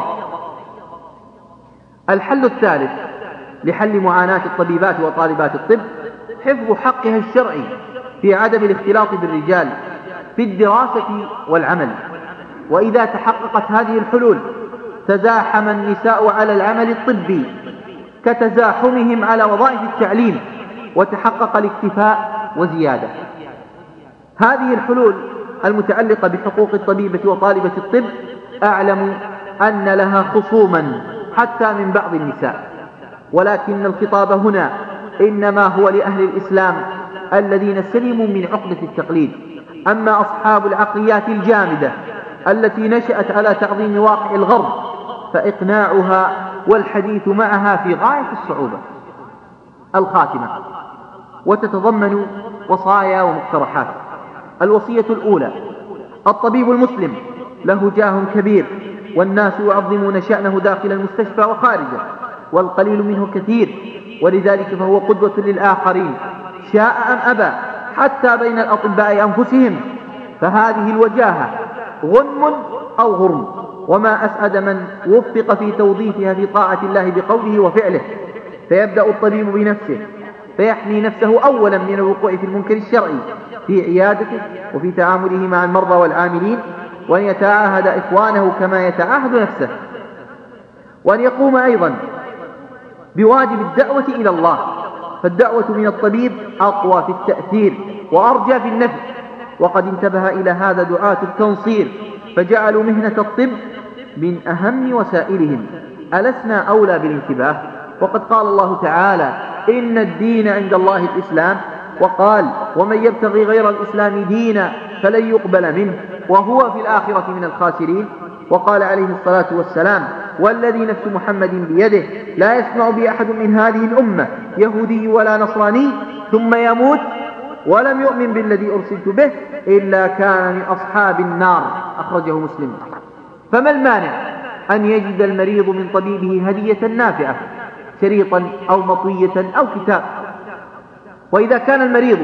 الحل الثالث لحل معاناة الطبيبات وطالبات الطب حفظ حقها الشرعي في عدم الاختلاط بالرجال في الدراسة والعمل. وإذا تحققت هذه الحلول تزاحم النساء على العمل الطبي كتزاحمهم على وظائف التعليم، وتحقق الاكتفاء وزيادة. هذه الحلول المتعلقة بحقوق الطبيبة وطالبة الطب أعلم أن لها خصوما حتى من بعض النساء، ولكن الخطاب هنا إنما هو لأهل الإسلام الذين سلموا من عقدة التقليد. أما أصحاب العقليات الجامدة التي نشأت على تعظيم واقع الغرب، فإقناعها والحديث معها في غاية الصعوبة. الخاتمة، وتتضمن وصايا ومقترحات. الوصية الأولى: الطبيب المسلم له جاه كبير، والناس يعظمون شأنه داخل المستشفى وخارجه، والقليل منه كثير، ولذلك فهو قدوة للآخرين شاء أم أبى، حتى بين الأطباء أنفسهم. فهذه الوجاهة غنم أو غرم، وما أسعد من وفق في توظيفها في طاعة الله بقوله وفعله. فيبدأ الطبيب بنفسه، فيحمي نفسه أولا من الوقوع في المنكر الشرعي في عيادته وفي تعامله مع المرضى والعاملين، وأن يتعاهد إخوانه كما يتعاهد نفسه، وأن يقوم أيضا بواجب الدعوة إلى الله، فالدعوة من الطبيب أقوى في التأثير وأرجى في النفع. وقد انتبه إلى هذا دعاة التنصير، فجعلوا مهنة الطب من أهم وسائلهم. ألسنا أولى بالانتباه؟ وقد قال الله تعالى: إن الدين عند الله الإسلام، وقال: ومن يبتغي غير الإسلام دينا فلن يقبل منه وهو في الآخرة من الخاسرين. وقال عليه الصلاة والسلام: والذي نفس محمد بيده لا يسمع بي أحد من هذه الأمة يهودي ولا نصراني ثم يموت ولم يؤمن بالذي أرسلت به إلا كان من أصحاب النار. أخرجه مسلم. فما المانع أن يجد المريض من طبيبه هدية نافعة، شريطا أو مطوية أو كتاب؟ وإذا كان المريض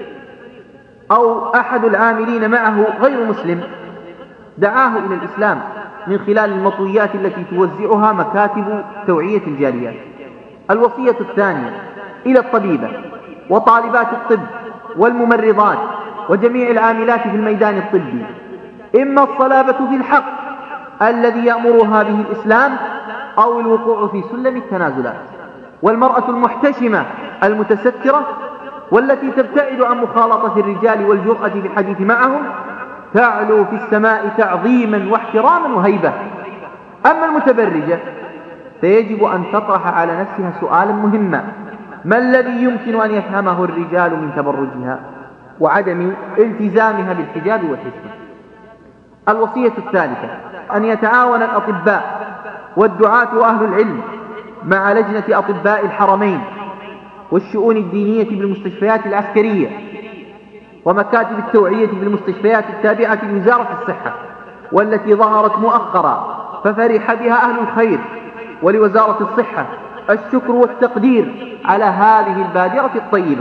أو أحد العاملين معه غير مسلم، دعاه إلى الإسلام من خلال المطويات التي توزعها مكاتب توعية الجاليات. الوصية الثانية: إلى الطبيبة وطالبات الطب والممرضات وجميع العاملات في الميدان الطبي، إما الصلابة في الحق الذي يأمرها به الإسلام، أو الوقوع في سلم التنازلات. والمرأة المحتشمة المتسترة والتي تبتعد عن مخالطة الرجال والجرأة في الحديث معهم تعلو في السماء تعظيما واحتراما وهيبة. أما المتبرجة فيجب أن تطرح على نفسها سؤالا مهما: ما الذي يمكن أن يفهمه الرجال من تبرجها وعدم التزامها بالحجاب والحسن؟ الوصية الثالثة: أن يتعاون الأطباء والدعاة وأهل العلم مع لجنة أطباء الحرمين والشؤون الدينية بالمستشفيات العسكرية ومكاتب التوعية بالمستشفيات التابعة لوزارة الصحة، والتي ظهرت مؤخرا ففرح بها أهل الخير، ولوزارة الصحة الشكر والتقدير على هذه البادرة الطيبة.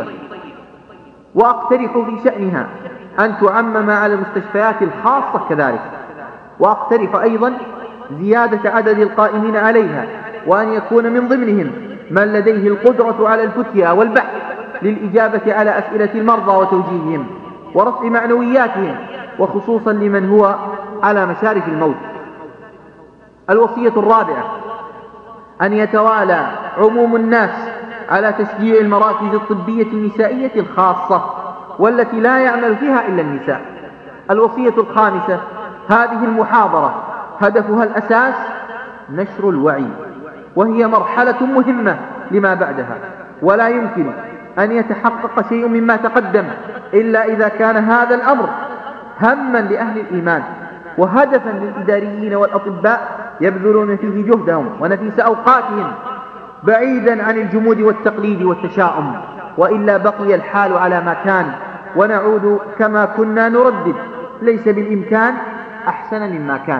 وأقترح في شأنها أن تعمم على المستشفيات الخاصة كذلك. وأقترح أيضا زيادة عدد القائمين عليها، وأن يكون من ضمنهم من لديه القدرة على الفتيا والبحث للإجابة على أسئلة المرضى وتوجيههم ورفع معنوياتهم، وخصوصا لمن هو على مشارف الموت. الوصية الرابعة: أن يتوالى عموم الناس على تشجيع المراكز الطبية النسائية الخاصة والتي لا يعمل فيها إلا النساء. الوصية الخامسة: هذه المحاضرة هدفها الأساس نشر الوعي، وهي مرحلة مهمة لما بعدها، ولا يمكن أن يتحقق شيء مما تقدم إلا إذا كان هذا الأمر هما لأهل الإيمان وهدفا للإداريين والأطباء يبذلون فيه جهدهم ونفيس أوقاتهم بعيدا عن الجمود والتقليد والتشاؤم، وإلا بقي الحال على ما كان ونعود كما كنا نردد: ليس بالإمكان أحسن مما كان.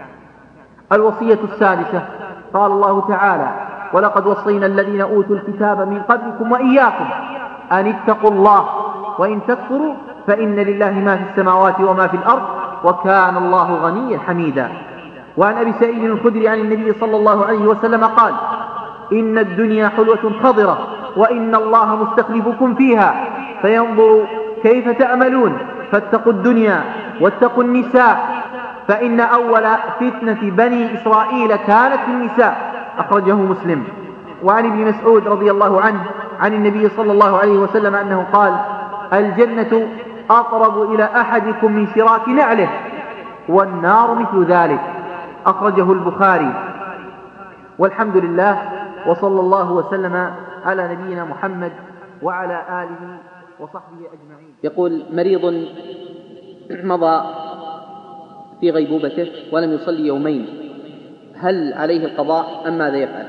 الوصية السادسة: قال الله تعالى: ولقد وصينا الذين أوتوا الكتاب من قبلكم وإياكم أن اتقوا الله وإن تكفروا فإن لله ما في السماوات وما في الأرض وكان الله غنيا حميدا. وعن أبي سعيد الخدري عن النبي صلى الله عليه وسلم قال: إن الدنيا حلوة خضرة وإن الله مستخلفكم فيها فينظر كيف تعملون، فاتقوا الدنيا واتقوا النساء فإن أول فتنة بني إسرائيل كانت في النساء. أخرجه مسلم. وعن ابن مسعود رضي الله عنه عن النبي صلى الله عليه وسلم أنه قال: الجنة أقرب إلى أحدكم من شراك نعله والنار مثل ذلك. أخرجه البخاري. والحمد لله، وصلى الله وسلم على نبينا محمد وعلى آله وصحبه أجمعين. يقول مريض مضى في غيبوبته ولم يصلي يومين، هل عليه القضاء أم ماذا يفعل؟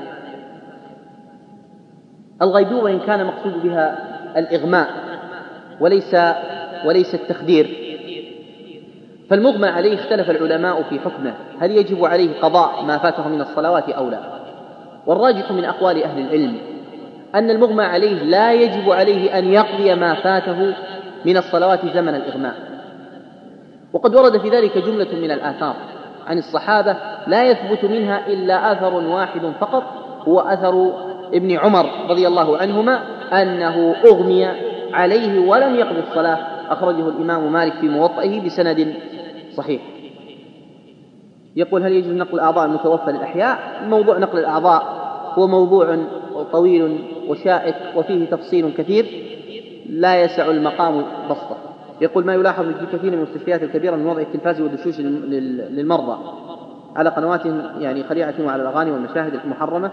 الغيبوبة إن كان مقصود بها الإغماء وليس التخدير، فالمغمى عليه اختلف العلماء في حكمه، هل يجب عليه قضاء ما فاته من الصلوات أو لا؟ والراجح من أقوال أهل العلم أن المغمى عليه لا يجب عليه أن يقضي ما فاته من الصلوات زمن الإغماء، وقد ورد في ذلك جملة من الآثار عن الصحابة لا يثبت منها إلا أثر واحد فقط، هو أثر ابن عمر رضي الله عنهما أنه أغمي عليه ولم يقضي الصلاة، أخرجه الإمام مالك في موطئه بسند صحيح. يقول هل يجوز نقل الأعضاء المتوفى للأحياء؟ موضوع نقل الأعضاء هو موضوع طويل وشائك وفيه تفصيل كثير لا يسع المقام بسطه. يقول ما يلاحظ في كثير من المستشفيات الكبيرة من وضع التلفاز والدشوش للمرضى على قنواتهم يعني خليعة وعلى الأغاني والمشاهد المحرمة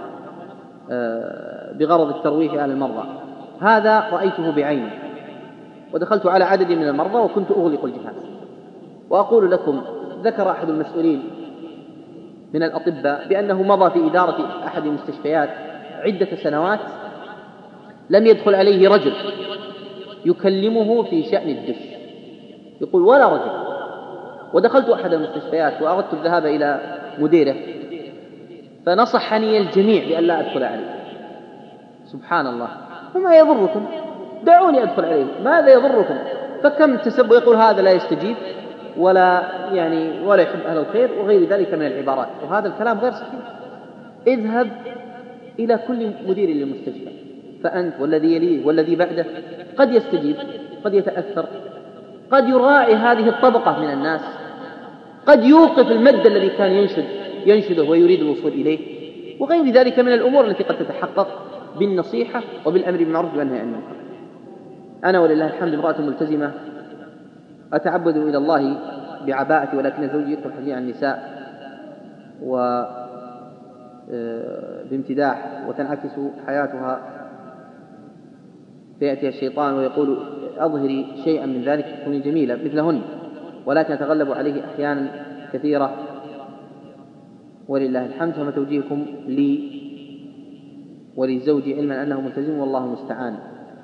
بغرض الترويح على المرضى، هذا رأيته بعيني ودخلت على عدد من المرضى وكنت أغلق الجهاز. وأقول لكم ذكر أحد المسؤولين من الأطباء بأنه مضى في إدارة أحد المستشفيات عدة سنوات لم يدخل عليه رجل يكلمه في شأن الدش، يقول ولا رجل. ودخلت أحد المستشفيات وأردت الذهاب إلى مديره فنصحني الجميع بأن لا أدخل عليه. سبحان الله، وما يضركم، دعوني أدخل عليه، ماذا يضركم؟ فكم تسب، يقول هذا لا يستجيب ولا يحب أهل الخير وغير ذلك من العبارات، وهذا الكلام غير صحيح. اذهب إلى كل مدير للمستشفى، فأنت والذي يليه والذي بعده قد يستجيب، قد يتأثر، قد يراعي هذه الطبقة من الناس، قد يوقف المد الذي كان ينشده ويريد الوصول إليه، وغير ذلك من الأمور التي قد تتحقق بالنصيحة وبالأمر بالمعروف والنهي عن المنكر. أنا ولله الحمد امرأة ملتزمة أتعبد إلى الله بعباءتي، ولكن زوجي يكره الحديث عن النساء بامتداح وتنعكس حياتها، فيأتي الشيطان ويقول أظهري شيئا من ذلك تكوني جميلة مثلهن، ولكن أتغلب عليه أحيانا كثيرة ولله الحمد. فما توجيهكم لي ولزوجي علما أنه ملتزم والله المستعان.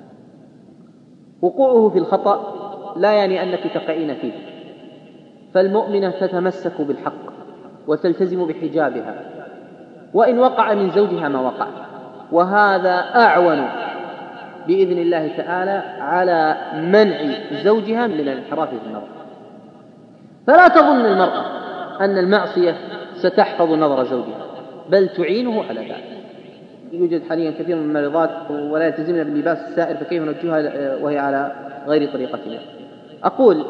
وقوعه في الخطأ لا يعني أنك تقعين فيه، فالمؤمنة تتمسك بالحق وتلتزم بحجابها وإن وقع من زوجها ما وقع، وهذا أعون بإذن الله تعالى على منع زوجها من الانحراف في النظر. فلا تظن المرأة أن المعصية ستحفظ نظر زوجها، بل تعينه على ذلك. يوجد حاليا كثير من المريضات ولا يلتزمن باللباس السائر، فكيف نوجهها وهي على غير طريقتنا؟ أقول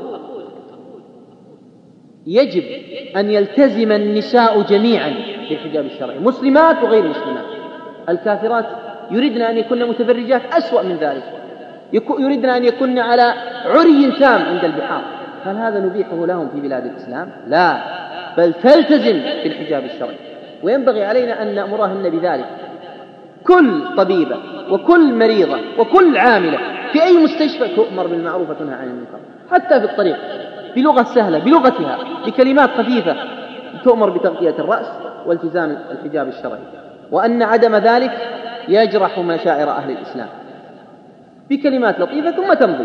يجب أن يلتزم النساء جميعا بالحجاب الشرعي، مسلمات وغير مسلمات. الكافرات يريدن أن يكون متبرجات أسوأ من ذلك، يريدن أن يكون على عري تام عند البحار، هل هذا نبيحه لهم في بلاد الإسلام؟ لا، بل تلتزم بالحجاب الشرعي، وينبغي علينا أن نأمرهن بذلك. كل طبيبة وكل مريضة وكل عاملة في أي مستشفى تؤمر بالمعروف وتنهى عن المنكر، حتى في الطريق بلغة سهلة بلغتها بكلمات خفيفة، تؤمر بتغطية الرأس والتزام الحجاب الشرعي، وأن عدم ذلك يجرح مشاعر أهل الإسلام بكلمات لطيفة ثم تمضي.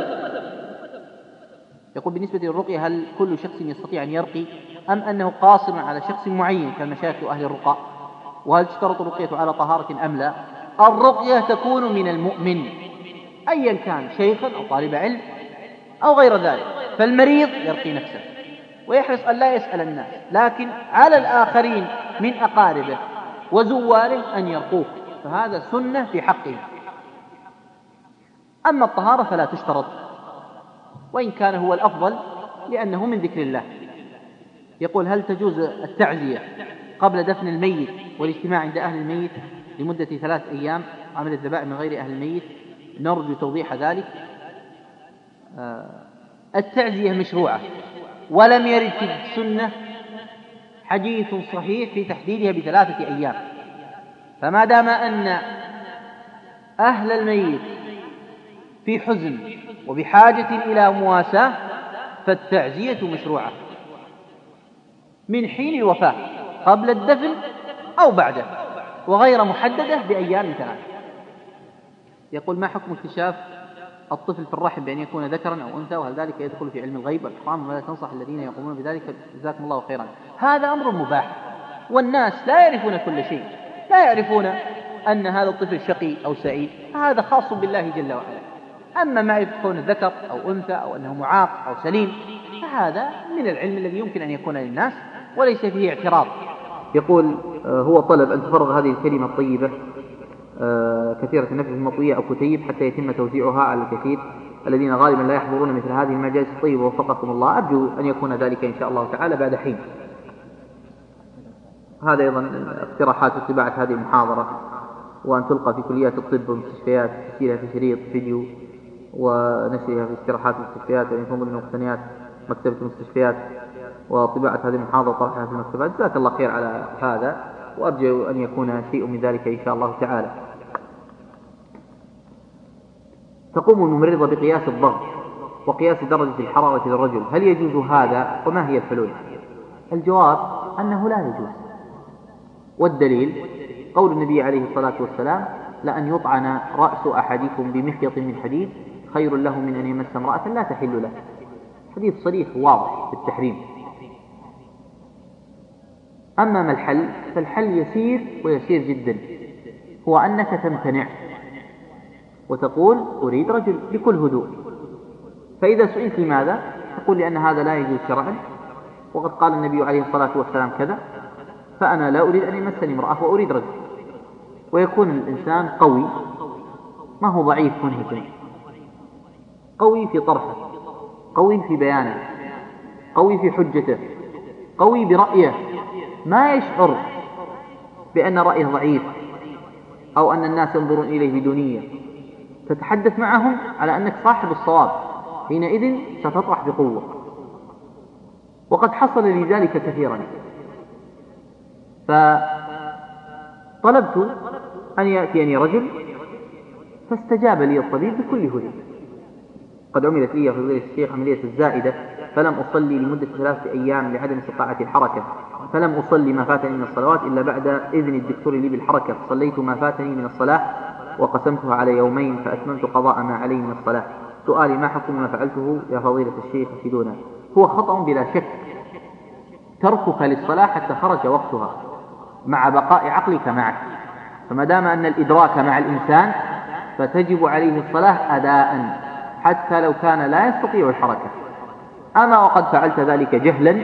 يقول بالنسبة للرقية هل كل شخص يستطيع أن يرقي أم أنه قاصر على شخص معين كالمشايخ أهل الرقاء؟ وهل تشترط الرقية على طهارة أم لا؟ الرقية تكون من المؤمن أيا كان، شيخا أو طالب علم أو غير ذلك، فالمريض يرقي نفسه ويحرص أن لا يسأل الناس، لكن على الآخرين من أقاربه وزواره أن يرقوه، فهذا سنة في حقه. أما الطهارة فلا تشترط، وإن كان هو الأفضل لأنه من ذكر الله. يقول هل تجوز التعزية قبل دفن الميت والاجتماع عند أهل الميت لمدة 3 أيام، عمل الذبائح من غير أهل الميت؟ نرجو توضيح ذلك. التعزية مشروعة، ولم يرد في السنة حديث صحيح في تحديدها ب3 أيام، فما دام أن أهل الميت في حزن وبحاجة إلى مواساة فالتعزية مشروعة. من حين الوفاة قبل الدفن أو بعده، وغير محددة بأيام 3. يقول: ما حكم اكتشاف الطفل في الرحم بأن يكون ذكرا أو أنثى، وهل ذلك يدخل في علم الغيب والإحرام، وماذا تنصح الذين يقومون بذلك؟ جزاكم الله خيرا. هذا أمر مباح، والناس لا يعرفون كل شيء، لا يعرفون أن هذا الطفل شقي أو سعيد، هذا خاص بالله جل وعلا. أما معرفة كونه ذكر أو أنثى أو أنه معاق أو سليم فهذا من العلم الذي يمكن أن يكون للناس وليس فيه اعتراض. يقول: هو طلب أن تفرغ هذه الكلمة الطيبة كثيرة النفع في المطوية أو كتيب حتى يتم توزيعها على الكثير الذين غالبا لا يحضرون مثل هذه المجالس الطيبة، وفقكم الله. أرجو أن يكون ذلك إن شاء الله تعالى بعد حين. هذا أيضا اقتراحات طباعة هذه المحاضرة وأن تلقى في كليات الطب والمستشفيات، تسجيلها في شريط فيديو ونشرها في استراحات المستشفيات، وإن ضمن مقتنيات مكتبة المستشفيات، وطباعة هذه المحاضرة وطرحها في المكتبات. جزاك الله خير على هذا، وأرجو أن يكون شيء من ذلك إن شاء الله تعالى. تقوم الممرضة بقياس الضغط وقياس درجة الحرارة للرجل، هل يجوز هذا وما هي الحلول؟ الجواب أنه لا يجوز، والدليل قول النبي عليه الصلاة والسلام: لأن يطعن رأس أحدكم بمخيط من حديد خير له من أن يمس امرأة لا تحل له. حديث صريح واضح بالتحريم. أما ما الحل؟ فالحل يسير ويسير جدا، هو أنك تمتنع وتقول: أريد رجل بكل هدوء. فإذا سئلت لماذا؟ تقول: لأن هذا لا يجوز شرعا، وقد قال النبي عليه الصلاة والسلام كذا، فأنا لا أريد أن يمسني امرأة وأريد رجل. ويكون الإنسان قوي، ما هو ضعيف منهزم، قوي في طرحه، قوي في بيانه، قوي في حجته، قوي برأيه، ما يشعر بأن رأيه ضعيف أو أن الناس ينظرون إليه بدونية. تتحدث معهم على أنك صاحب الصواب، حينئذ ستطرح بقوة. وقد حصل لي ذلك كثيرا، فطلبت أن يأتيني رجل فاستجاب لي الطبيب بكل هدوء. قد عملت لي في فضيلة الشيخ عملية الزائدة، فلم أصلي لمدة 3 أيام لعدم استطاعة الحركة، فلم أصلي ما فاتني من الصلوات إلا بعد إذن الدكتور لي بالحركة، فصليت ما فاتني من الصلاة وقسمتها على يومين فأتممت قضاء ما علي من الصلاة. سؤالي: ما حكم ما فعلته يا فضيلة الشيخ أفيدونا؟ هو خطأ بلا شك، تركك للصلاة حتى خرج وقتها مع بقاء عقلك معك، فما دام أن الإدراك مع الإنسان فتجب عليه الصلاة أداء حتى لو كان لا يستطيع الحركة. أما وقد فعلت ذلك جهلا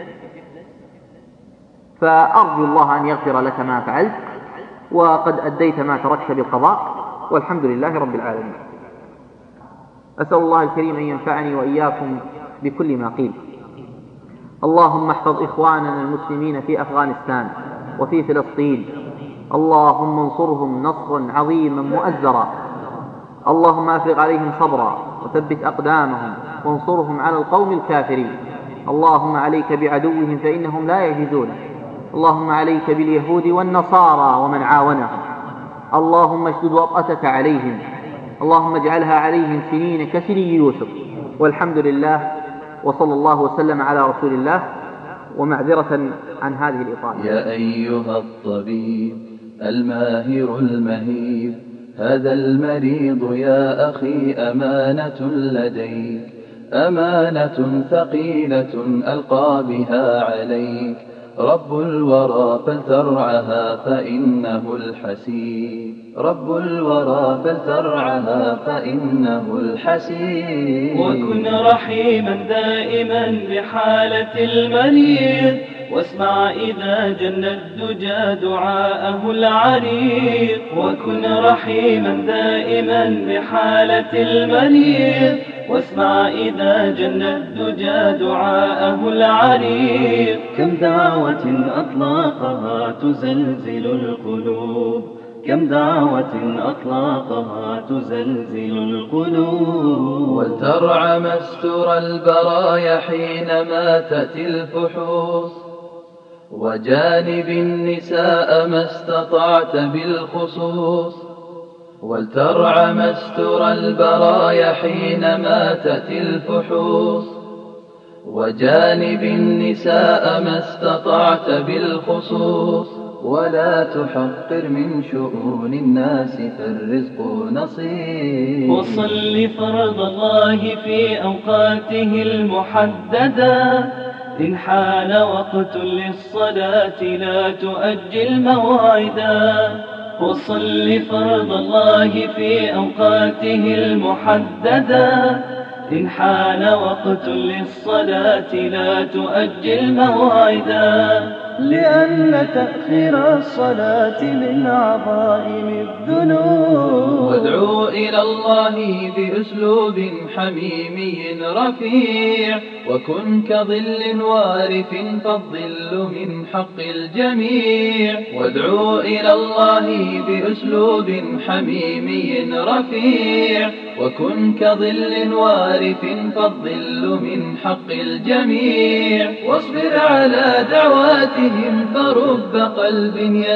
فأرجو الله أن يغفر لك ما فعلت، وقد أديت ما تركت بالقضاء، والحمد لله رب العالمين. أسأل الله الكريم أن ينفعني وإياكم بكل ما قيل. اللهم احفظ إخواننا المسلمين في أفغانستان وفي فلسطين، اللهم انصرهم نصرا عظيما مؤزرا، اللهم أفرغ عليهم صبرا وثبت أقدامهم وانصرهم على القوم الكافرين. اللهم عليك بعدوهم فإنهم لا يجدون، اللهم عليك باليهود والنصارى ومن عاونهم، اللهم اشدد وطأتك عليهم، اللهم اجعلها عليهم سنين كسني يوسف. والحمد لله، وصلى الله وسلم على رسول الله، ومعذرة عن هذه الإطالة. يا أيها الطبيب الماهر المهيب، هذا المريض يا أخي أمانة لديك، أمانة ثقيلة ألقى بها عليك رب الورى فلترعها فإنه الحسيب، رب الورى فلترعها فإنه الحسيب. وكن رحيما دائما بحالة المريض، واسمع إذا جن الدجى دعاءه العريض. وكن رحيما دائما بحالة المريض، واسمع إذا جن الدجى دعاءه العريض. كم دعوة أطلقها تزلزل القلوب، كم دعوة أطلقها تزلزل القلوب. ولترعى مستر البرايا حينما تأتي الفحوص، وجانب النساء ما استطعت بالخصوص. ولترعى مستر البرايا حينما تأتي الفحوص، وجانب النساء ما استطعت بالخصوص، ولا تحقر من شؤون الناس فالرزق نصيب. وصل فرض الله في أوقاته المحددة، إن حان وقت للصلاة لا تؤجل موعدا. وصل فرض الله في أوقاته المحددة، إن حان وقت للصلاة لا تؤجل موعدا. لأن تأخير الصلاة من عظائم الذنوب. وادعو إلى الله بأسلوب حميمي رفيع، وكن كظل وارف فالظل من حق الجميع. وادعو إلى الله بأسلوب حميمي رفيع، وكن كظل وارف فالظل من حق الجميع. واصبر على دعواتهم فرب قلب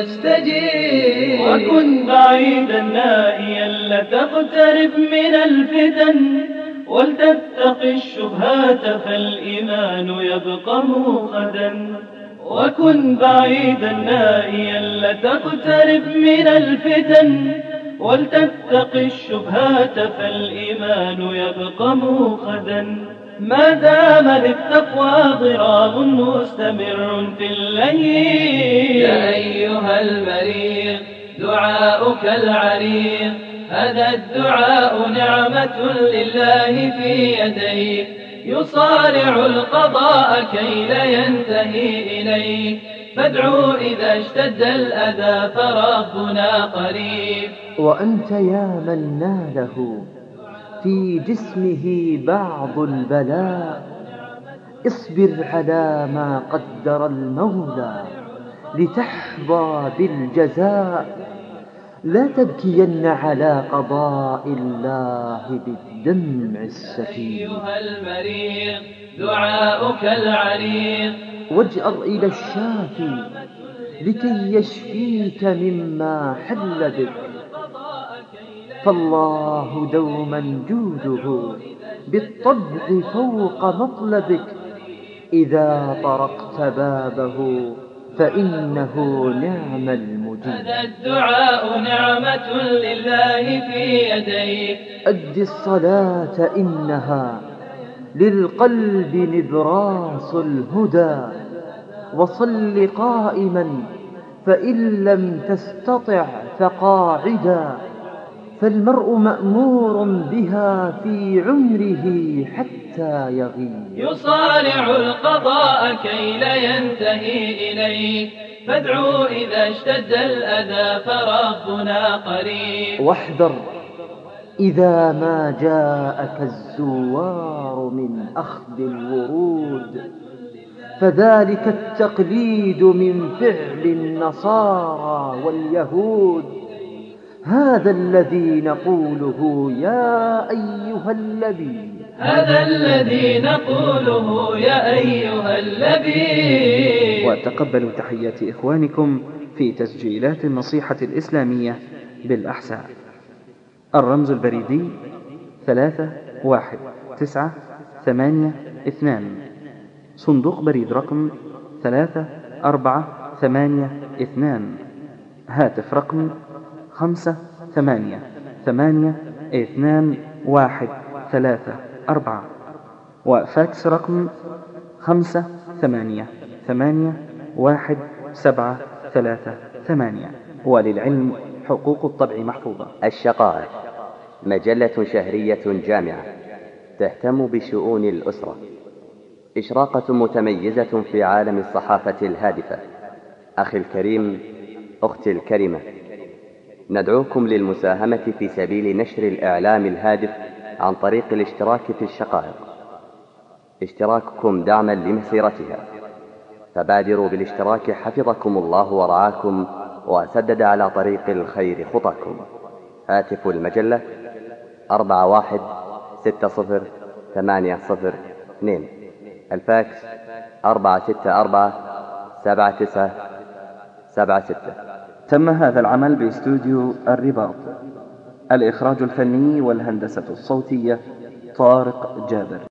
يستجيب. وكن بعيدا نائيا لتقترب من الفتن، ولتتق الشبهات فالإيمان يبقى موقدا. وكن بعيدا نائيا لتقترب من الفتن، ولتتق الشبهات فالإيمان يبقى موقدا. ما دام للتقوى ضراب مستمر في الليل. يا أيها المريض دعاؤك العريض، هذا الدعاء نعمة لله في يديك، يصارع القضاء كي لا ينتهي إليك. فادعوا إذا اشتد الأذى فربنا قريب. وأنت يا من ناله في جسمه بعض البلاء، اصبر على ما قدر المولى لتحظى بالجزاء. لا تبكين على قضاء الله بالدمع السكين. أيها المريض دعاؤك العريض، واجأر إلى الشافي لكي يشفيك مما حل بك. فالله دوما جوده بالطبع فوق مطلبك، إذا طرقت بابه فإنه نعم المجيب. هذا الدعاء نعمة لله في يديك. أد الصلاة إنها للقلب نبراس الهدى، وصل قائما فإن لم تستطع فقاعدا. فالمرء مأمور بها في عمره حتى يغيب. يصارع القضاء كي لا ينتهي إليك، فادعوا إذا اشتد الأذى فربنا قريب. واحذر إذا ما جاءك الزوار من أخذ الورود، فذلك التقليد من فعل النصارى واليهود. هذا الذي نقوله يا أيها الذي، هذا الذي نقوله يا أيها الذي. وتقبلوا تحيات إخوانكم في تسجيلات النصيحة الإسلامية بالأحساء. الرمز البريدي 31982، صندوق بريد رقم 3482، هاتف رقم 58822134، وفاكس رقم 58811738. وللعلم حقوق الطبع محفوظة. الشقائق مجلة شهرية جامعة تهتم بشؤون الأسرة، إشراقة متميزة في عالم الصحافة الهادفة. أخي الكريم، أختي الكريمة، ندعوكم للمساهمة في سبيل نشر الإعلام الهادف عن طريق الاشتراك في الشقائق. اشتراككم دعما لمسيرتها، فبادروا بالاشتراك حفظكم الله ورعاكم وسدد على طريق الخير خطاكم. هاتف المجلة 41608002، الفاكس 4647976. تم هذا العمل باستوديو الرباط. الإخراج الفني والهندسة الصوتية طارق جابر.